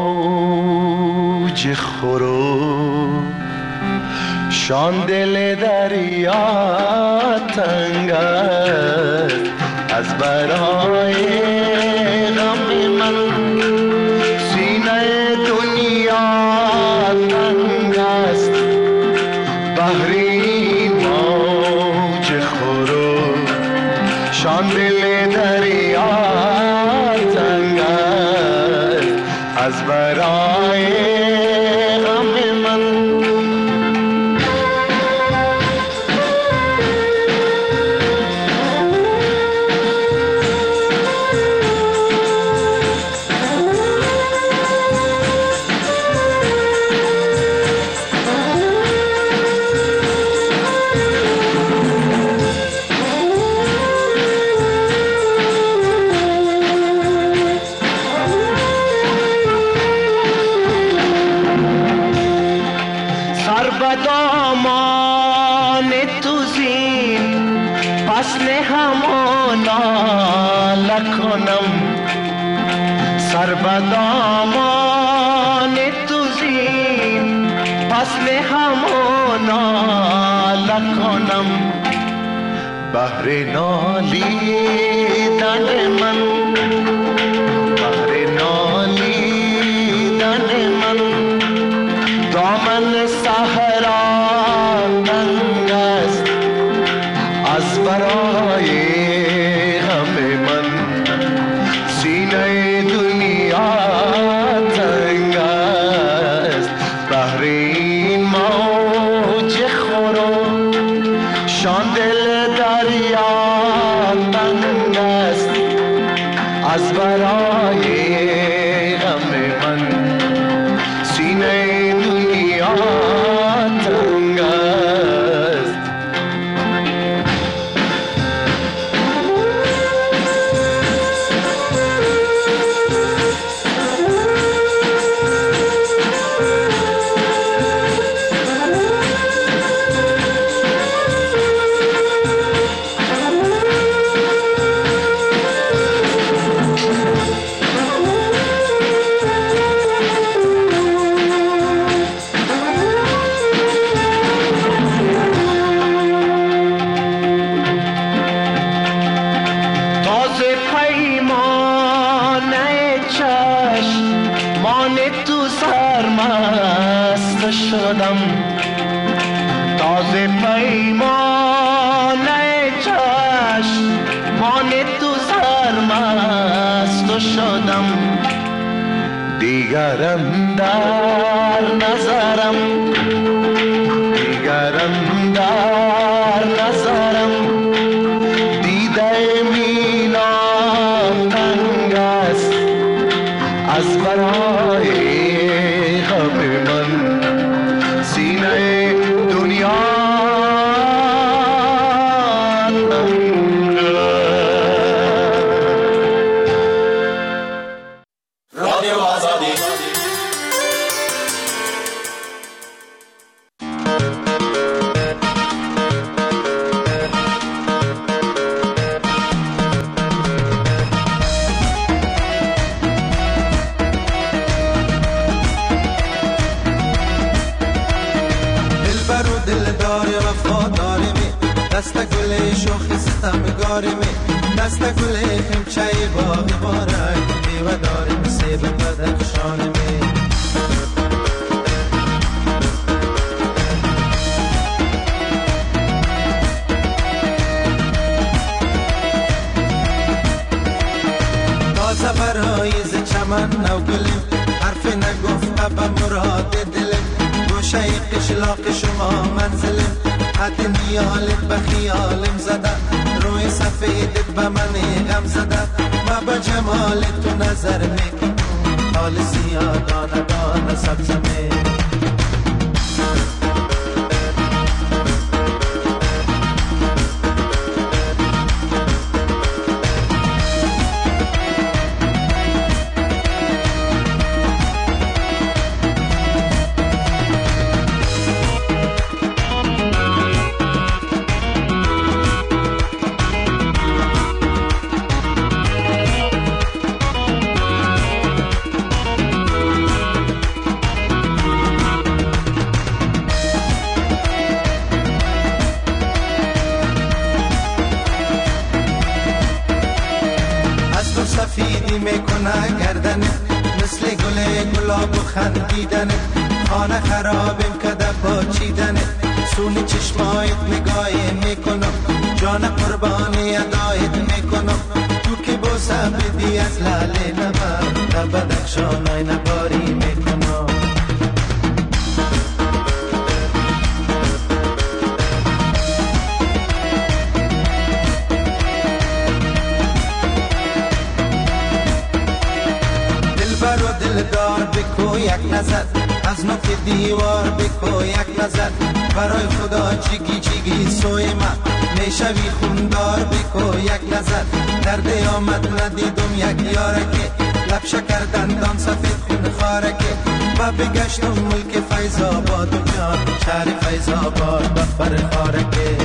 موج خورو شان دل دریا تنگ است از برای غم من سینه دنیا تنگ است بحر این موج خورو شان دل دریا تنگ است از برای غم من سر بدامان تو زین پس همانا لکنم بحر نالیدن من بحر نالیدن من دامن صحرا تنگ است از برای غم من سینه دنیا تنگ است بحر این موج خورو شان دل دریا تنگ است از برای غم من سینه دنیا تنگ است شدم تازه پیمانه چشمان تو سرمست شدم دیگرم در نظرم دیگرم در نظرم دیده میلان تنگ است از برای غم من سینه دنیا رادیو آزادی دست گل شوخی ستمگارمی دست گل همچه باغ بارک میوه داریم سیب بدخشانمی من نوگلیم، حرف نگفت به مراد دلم، گوشه قشلاق شما منزلم، حد نیالت به خیالم زده، روی سفیدت به من غم زده، و به جمال تو نظر میکنم، حال سیاه دانه دانه سبزمه. سفیدی میکنه گردن، مثل گل گلاب و خندیدن، خانه خرابم کده پاچیدن، سون چشمایت نگاه میکنم، جان قربانی ادایت میکنم، تو که بوسه بدی از لاله نبر، تبدک شانای نباری میکنم. دار بکو یک نظر، از نوک دیوار بکو یک نظر، برای خدا جیگی جیگی سوی من میشوی خوندار بکو یک نظر، درد آمد ندیدم یک یارکه، لب شکر دندان سفید خون خارکه، و بگشتم ملک فیض‌آباد و جان شهر فیض‌آباد بفر خارکه.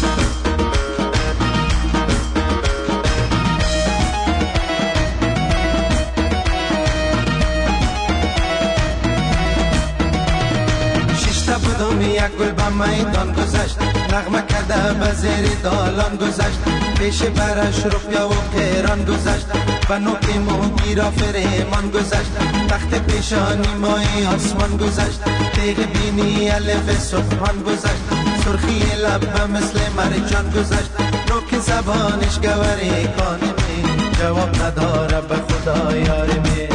بودم یک گل به میدان گذشت، نغمه کرده به زیر دالان گذشت، پیش برش روپیا و پیران گذشت، و نوک موگیرا فریمان گذشت، تخت پیشانی مای آسمان گذشت، تیغ بینی الف سبحان گذشت، سرخی لب مثل مرجان گذشت، نوک زبانش گوری کانمی، جواب نداره به خدا یارمی.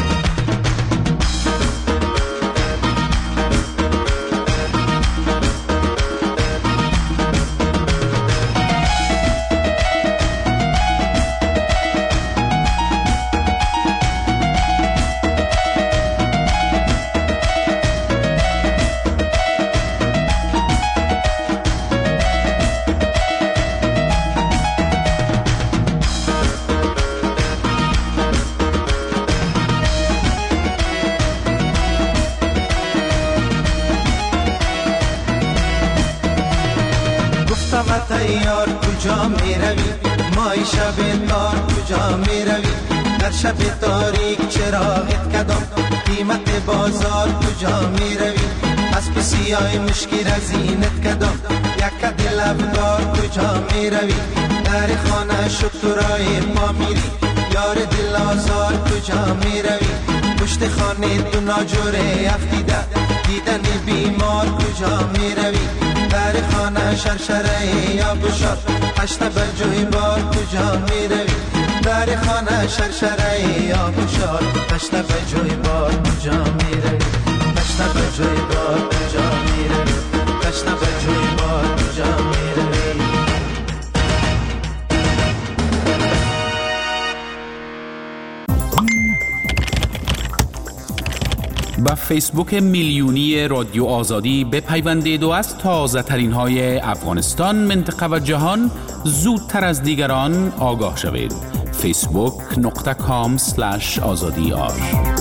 تیار کجا می روی، مای شب تار کجا می روی، در شب تاریک چراغت کدام، قیمت بازار کجا می روی، اسب سیاه مشکی رزینت کدام، یک دل افگار کجا می روی، در خانه شترای پا میری، یار دل آزار کجا می روی، پشت خانه تو ناجوره افتیده، دیدن بیمار کجا می روی، در خانه شرشره یا بشار، هشت برجوی بار کجا می روی، در خانه شرشره یا بشار، هشت برجوی بار کجا می روی، هشت برجوی بار کجا می روی، هشت برجوی بار کجا می روی. با فیسبوک میلیونی رادیو آزادی بپیوندید و از تازه ترین های افغانستان، منطقه و جهان زودتر از دیگران آگاه شوید. facebook.com/azadiar